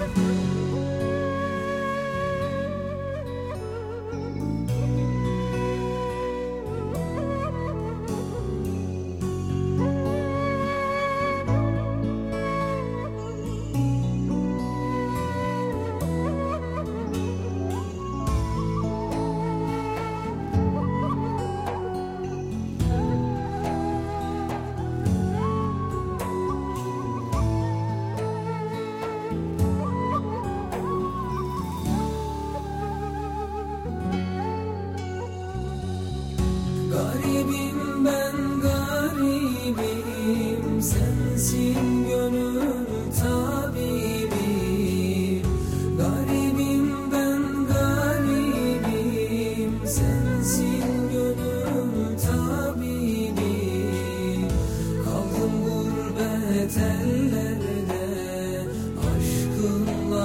Garibim ben garibim, sensin gönül tabibim. Garibim ben garibim, sensin gönül tabibim. Kaldım gurbet ellerde, aşkınla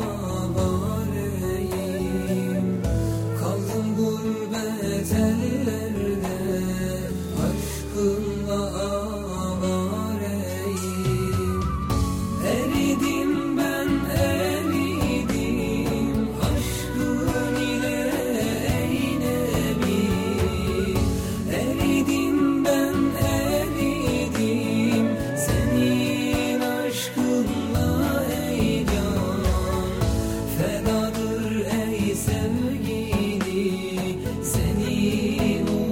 avareyim. Kaldım gurbet ellerde, aşkınla avareyim. Eridim ben eridim, aşkın ile ey Nebi. Eridim ben eridim, senin aşkınla ey can. Fedadır ey sevgili, senin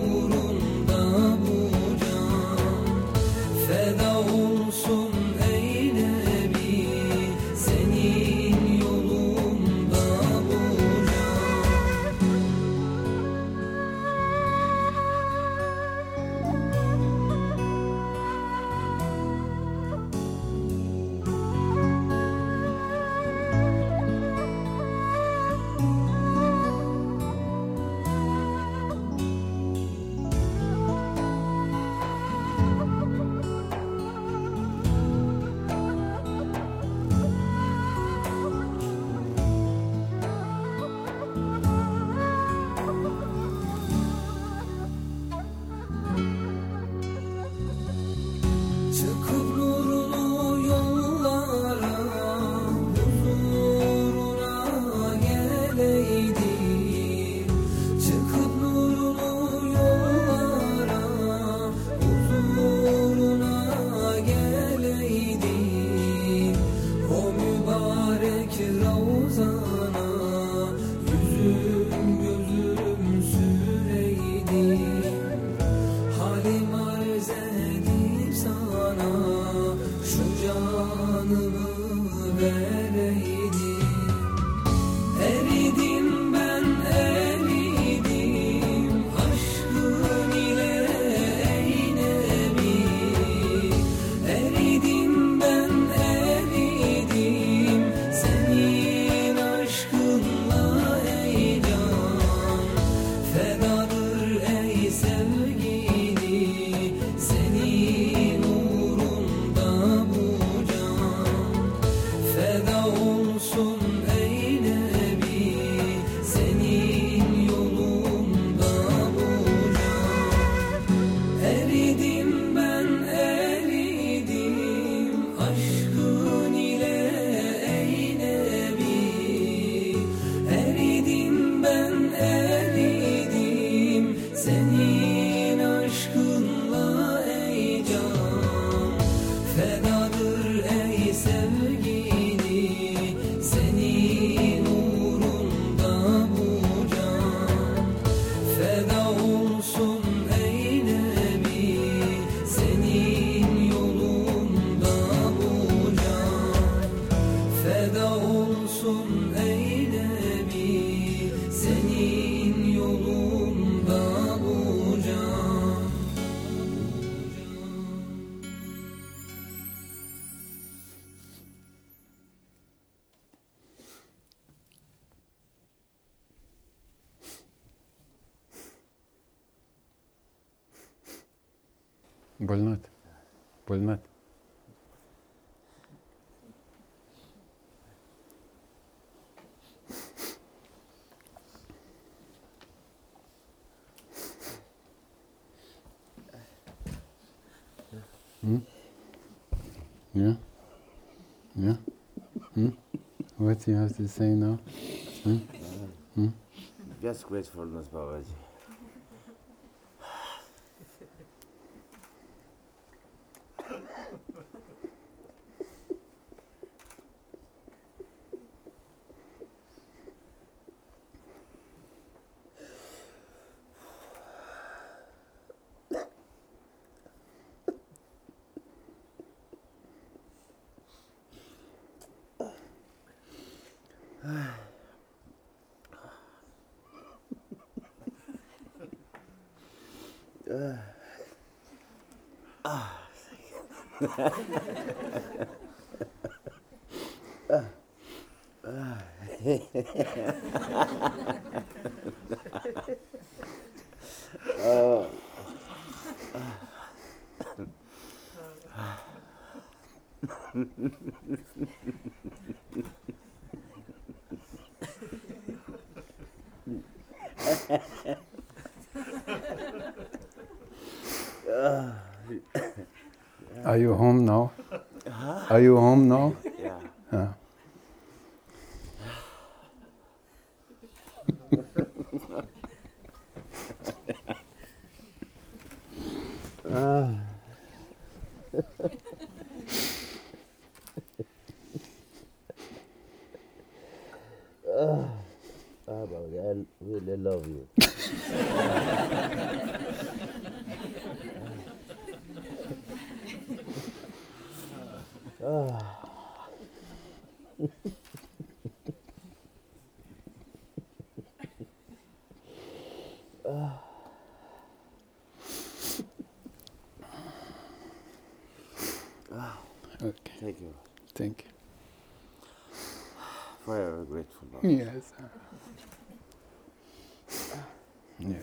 senin aşkınla ey can, fedadır ey sevgili, senin uğrunda bu can, feda olsun ey Nebi, senin yolunda bu can, feda olsun ey Nebi, senin yolunda bu can. Bolnat. Bolnat. Hmm? Yeah? Yeah? Hmm? What do you have to say now? Hmm? Hmm? Just gratefulness, Babaji. Are you home now? Are you home now? Yeah. Yeah. Babaji, I really love you. Okay. Thank you. Thank Forever grateful, you. Babaji. Yes. Yeah.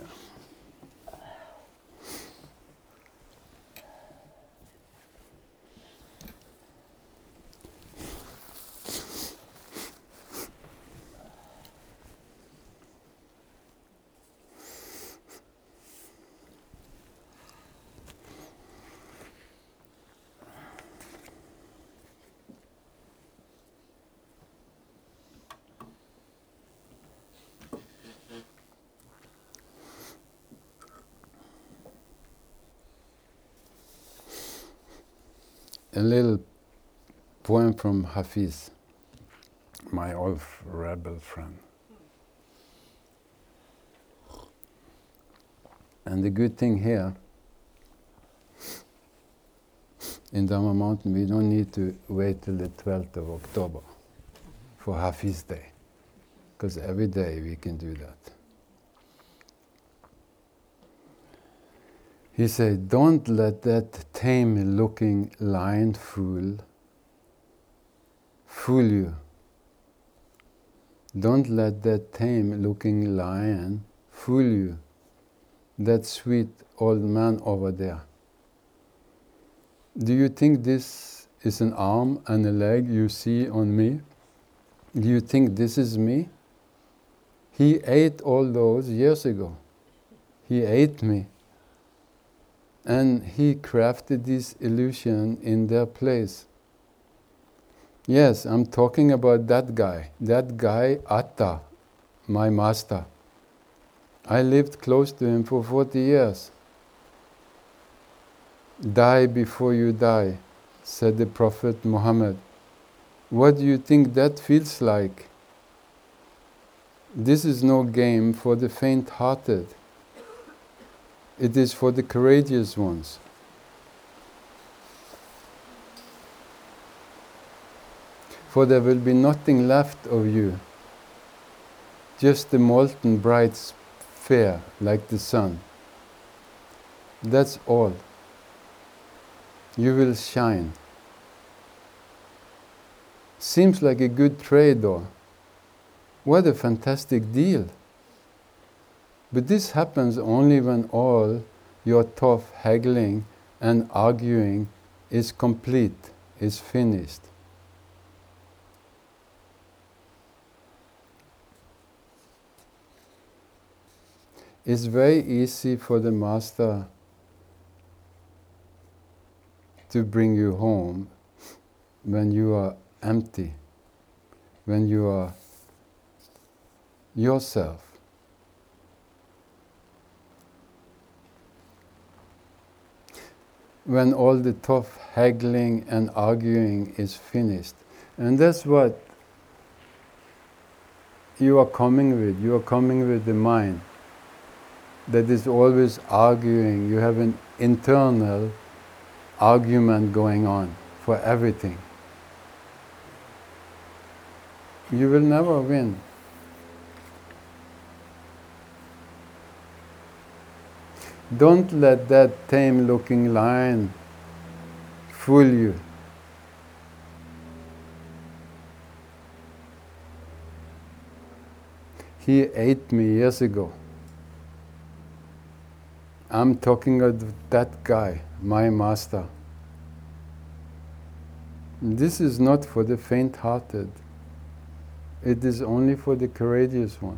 A little poem from Hafiz, my old rebel friend. And the good thing here, in Dhamma Mountain, we don't need to wait till the 12th of October for Hafiz Day, because every day we can do that. He said, don't let that tame-looking lion fool you. Don't let that tame-looking lion fool you. That sweet old man over there. Do you think this is an arm and a leg you see on me? Do you think this is me? He ate all those years ago. He ate me. And he crafted this illusion in their place. Yes, I'm talking about that guy, Atta, my master. I lived close to him for 40 years. Die before you die, said the Prophet Muhammad. What do you think that feels like? This is no game for the faint-hearted. It is for the courageous ones. For there will be nothing left of you, just the molten bright sphere like the sun. That's all. You will shine. Seems like a good trade, though. What a fantastic deal. But this happens only when all your tough haggling and arguing is complete, is finished. It's very easy for the Master to bring you home when you are empty, when you are yourself. When all the tough haggling and arguing is finished. And that's what you are coming with. You are coming with the mind that is always arguing. You have an internal argument going on for everything. You will never win. Don't let that tame-looking lion fool you. He ate me years ago. I'm talking of that guy, my Master. This is not for the faint-hearted. It is only for the courageous one.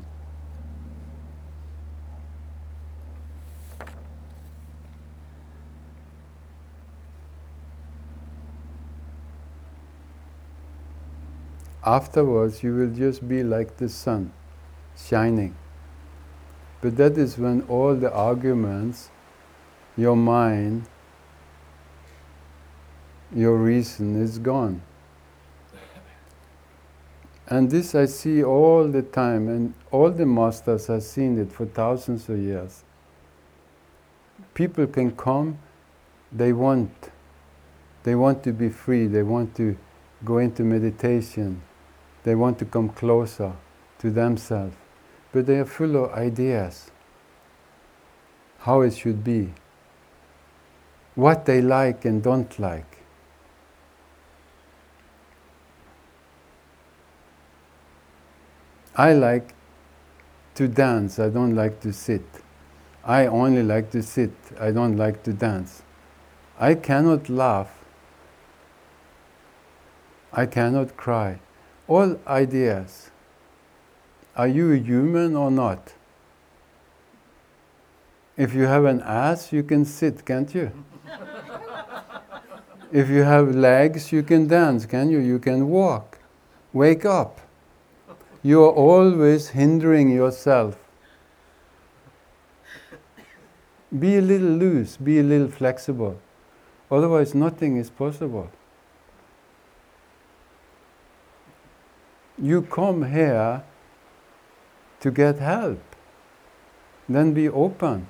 Afterwards, you will just be like the sun, shining. But that is when all the arguments, your mind, your reason is gone. And this I see all the time, and all the masters have seen it for thousands of years. People can come, they want to be free, they want to go into meditation, they want to come closer to themselves. But they are full of ideas, how it should be, what they like and don't like. I like to dance, I don't like to sit. I only like to sit, I don't like to dance. I cannot laugh, I cannot cry. All ideas. Are you a human or not? If you have an ass, you can sit, can't you? If you have legs, you can dance, can you? You can walk. Wake up. You are always hindering yourself. Be a little loose, be a little flexible. Otherwise, nothing is possible. You come here to get help. Then be open.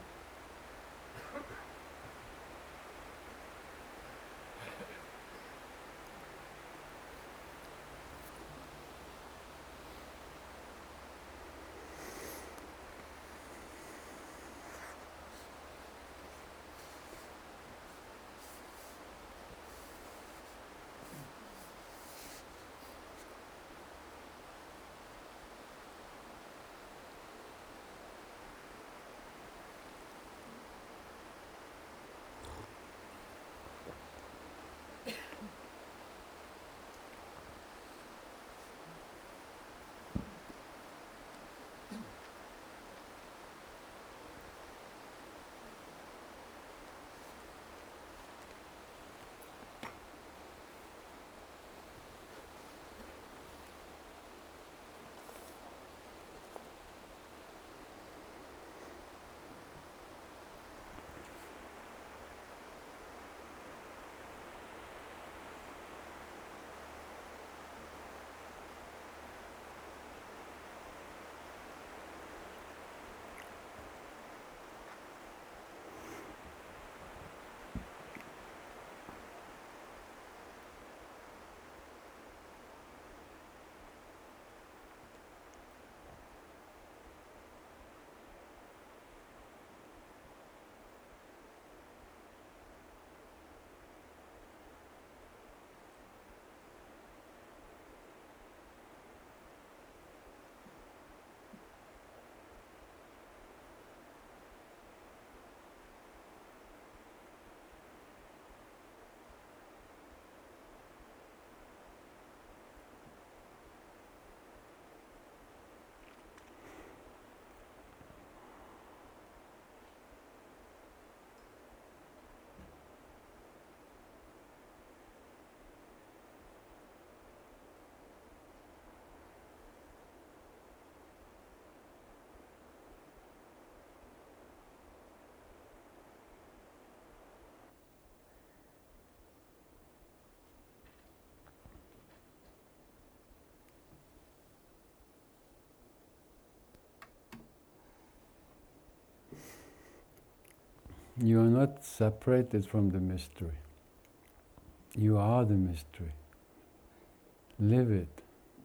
You are not separated from the mystery. You are the mystery. Live it.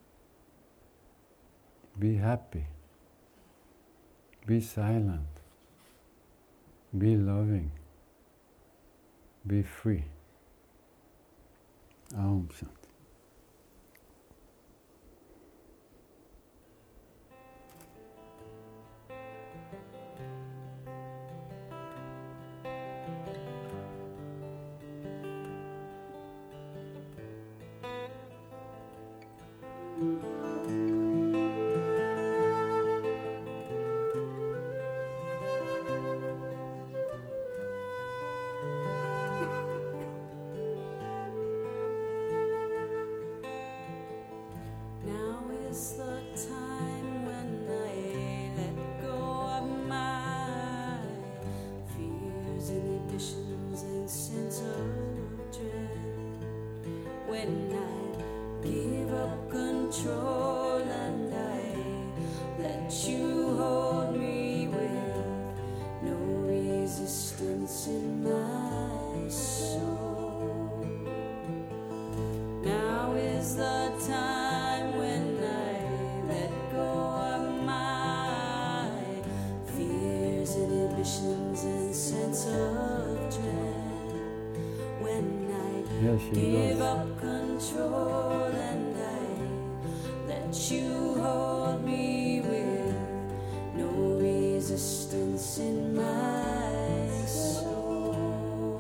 Be happy. Be silent. Be loving. Be free. Aum Shanti. Now is the time when I let go of my fears, inhibitions, and sense of dread. When I give up control and I let you hold me with no resistance in my soul. Now is the time when I let go of my fears, inhibitions, and sense of dread. When I Yes, she give does. up control and I let you hold me with no resistance in my soul.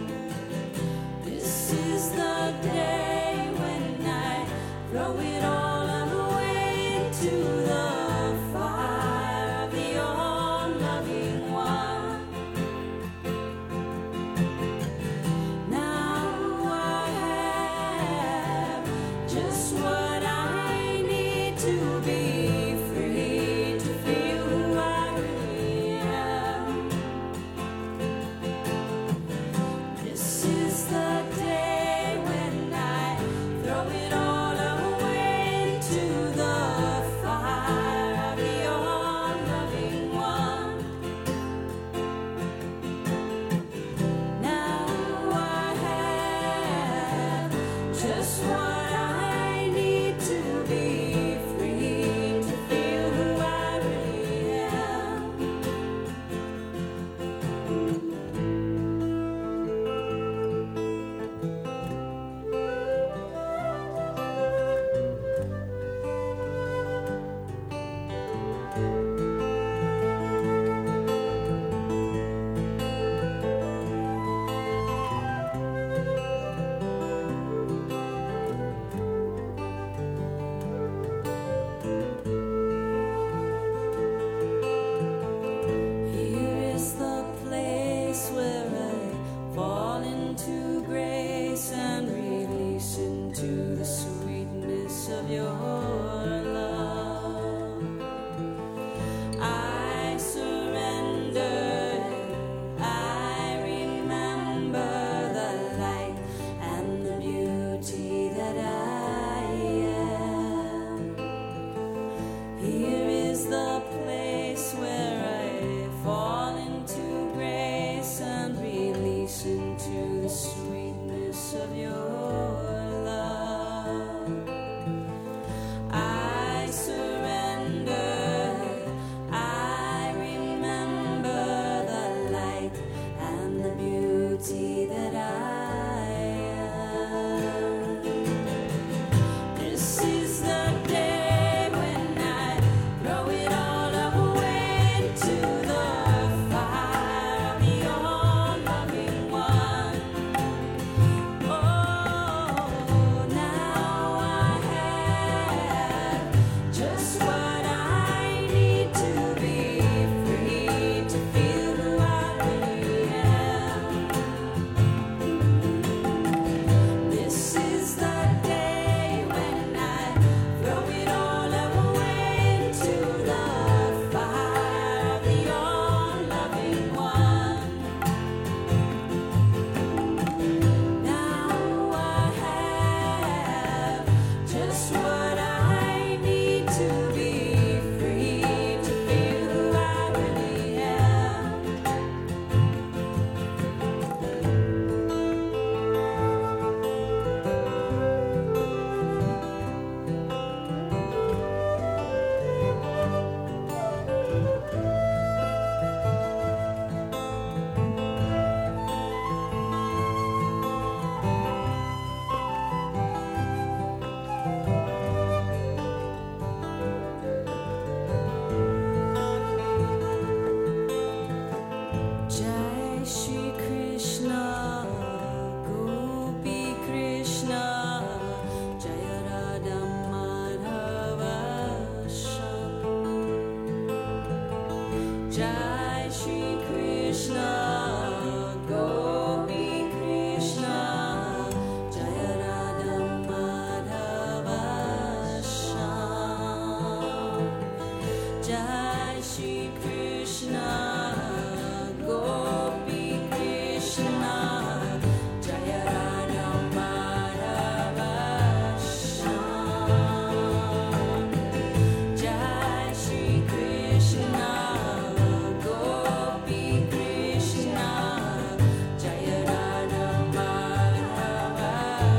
This is the day when I throw it all away into the fire of the all-loving one. Now I have just what I need to be free, to feel who I really am. Jai Shri Krishna, Gopi Krishna, Jaya Radha Madhava Shyam. Jai Shri Krishna, Gopi Krishna, Jaya Radha Madhava Shyam. Jai Shri Krishna, Gopi Krishna, Jaya Radha Madhava Shyam. Jai Shri Krishna, Gopi Krishna, Jaya Radha Madhava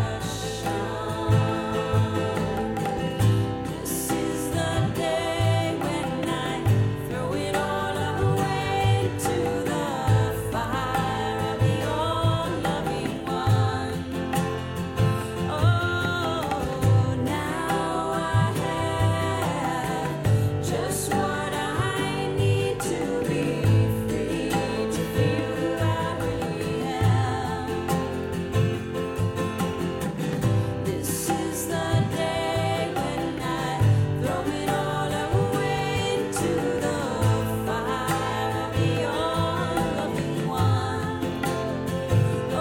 Shyam. This is the day when I throw it all away to the fire of the all-loving one. Oh, now I have just what I need to be free to feel who I really am. This is the day when I throw it all away to the fire of the all-loving one. Oh,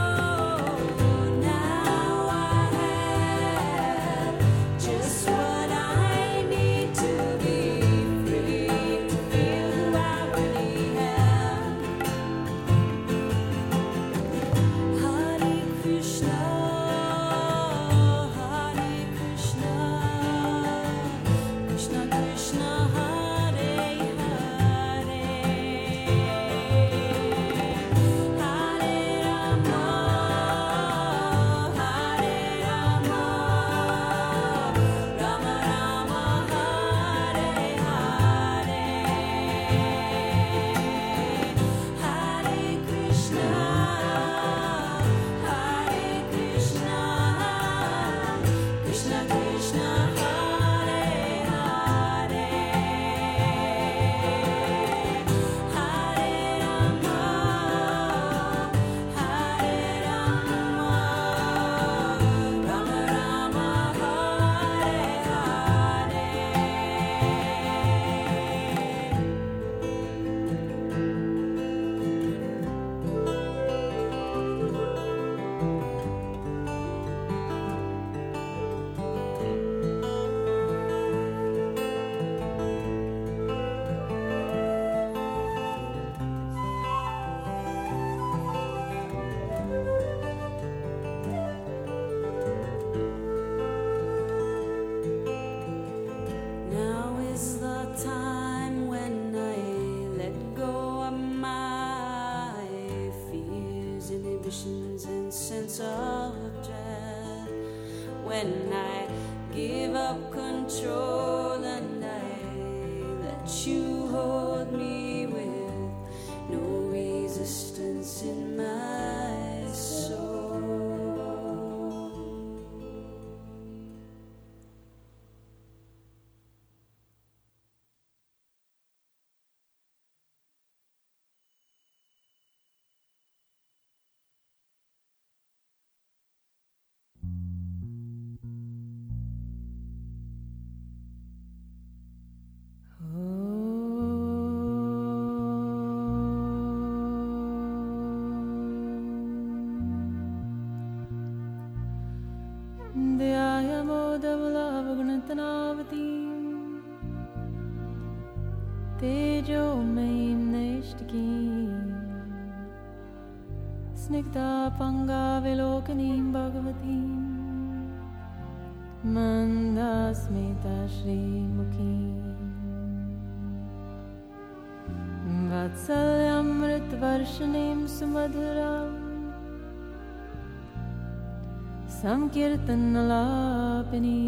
now I have just what I need to be free to feel who I really am. Hare Krishna, Hare Krishna, Krishna Krishna, Hare Hare, Hare Rama, Hare Rama, Rama Rama, Hare Hare, Hare Krishna, Hare Krishna, Krishna Krishna, Hare Hare, Hare Rama, Hare Rama, Rama Rama, Hare Hare. Now is the time when I let go of my fears, inhibitions, and sense of dread. When I give up control and I let you hold me with no resistance in my soul. Dhyayamodavalavagunatanavatим Tejomayim Neshtakim Snigdha Pangavilokanim Bhagavatim Mandasmita Shrimukhim Vatsalyamritvarshanim Sumadhuram Samkirtanalapini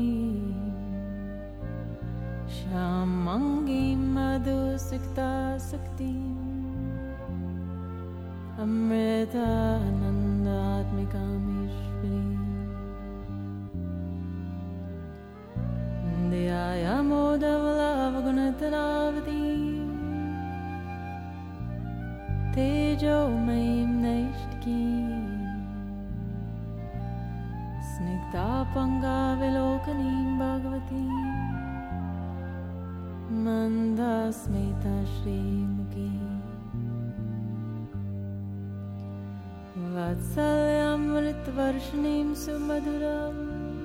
Shamangim Madhusikta Saktim Amrita Anandatmikamishvri Dhyayamodavalavagunatanavatим Te तेजोमयीं नैष्टिकीम् स्निग्धापङ्गाविलोकनीं भगवतीं मन्दास्मिता श्रीमुखीम् वात्सल्यामृतवर्षिणीं सुमधुरम्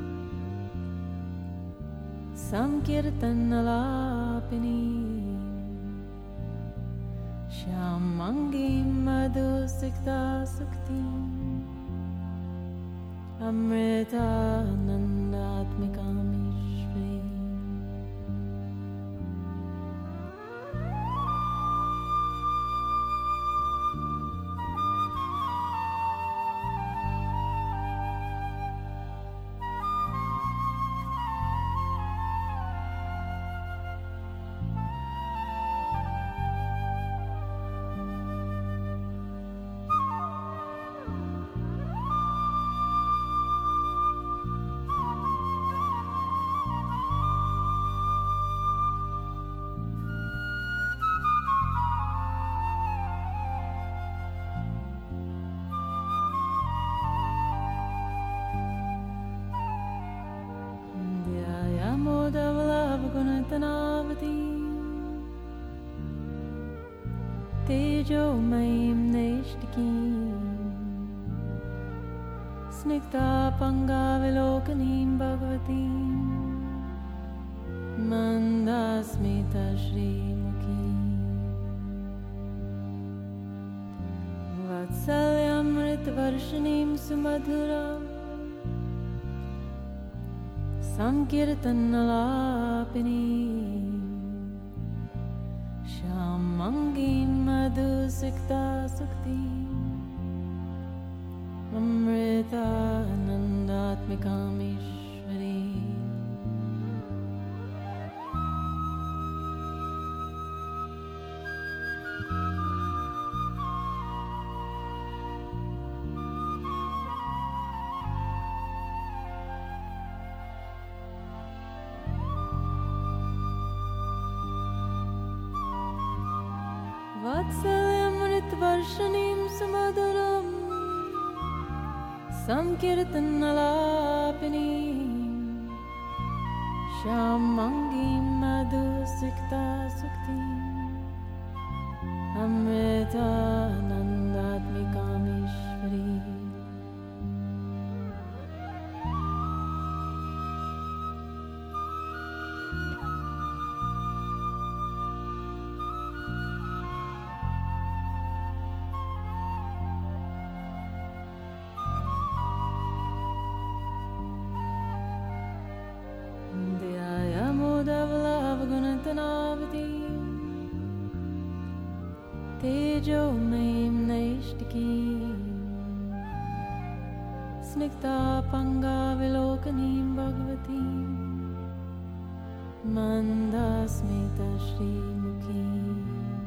संकीर्तनलापिनीं श्यामङ्गीं मधुसिक्तासक्तिम् अमृतानन्दात्मिकामीश्वरीम् तेजोमयीं नैष्टिकीम् स्निग्धापङ्गाविलोकनीं भगवतीं मन्दास्मिता श्रीमुखीम् वात्सल्यामृतवर्षिणीं सुमधुराम् संकीर्तनलापिनीं श्यामङ्गीं मधुसिक्तासक्तिम् अमृतानन्दात्मिकामीश्वरीम् वात्सल्यामृतवर्षिणीं सुमधुरम् संकीर्तनलापिनीं श्यामङ्गीं मधुसिक्तासक्तिम् अमृतानन्दात्मिकामीश्वरीम् तेजोमयीं नैष्टिकीम् स्निग्धापङ्गाविलोकनीं भगवतीं मन्दास्मिता श्रीमुखीम्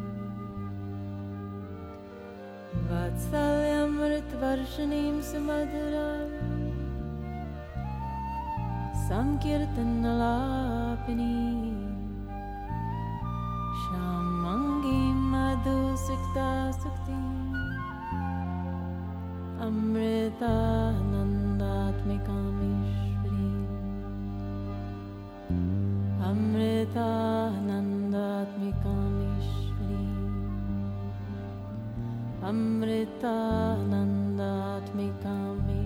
वात्सल्यामृतवर्षिणीं सुमधुराम् संकीर्तनलापिनीं श्यामङ्गीं मधुसिक्तासक्तिम् अमृतानन्दात्मिकामीश्वरीम् अमृतानन्दात्मिकामीश्वरीम् अमृतानन्दात्मिकामीश्वरीम्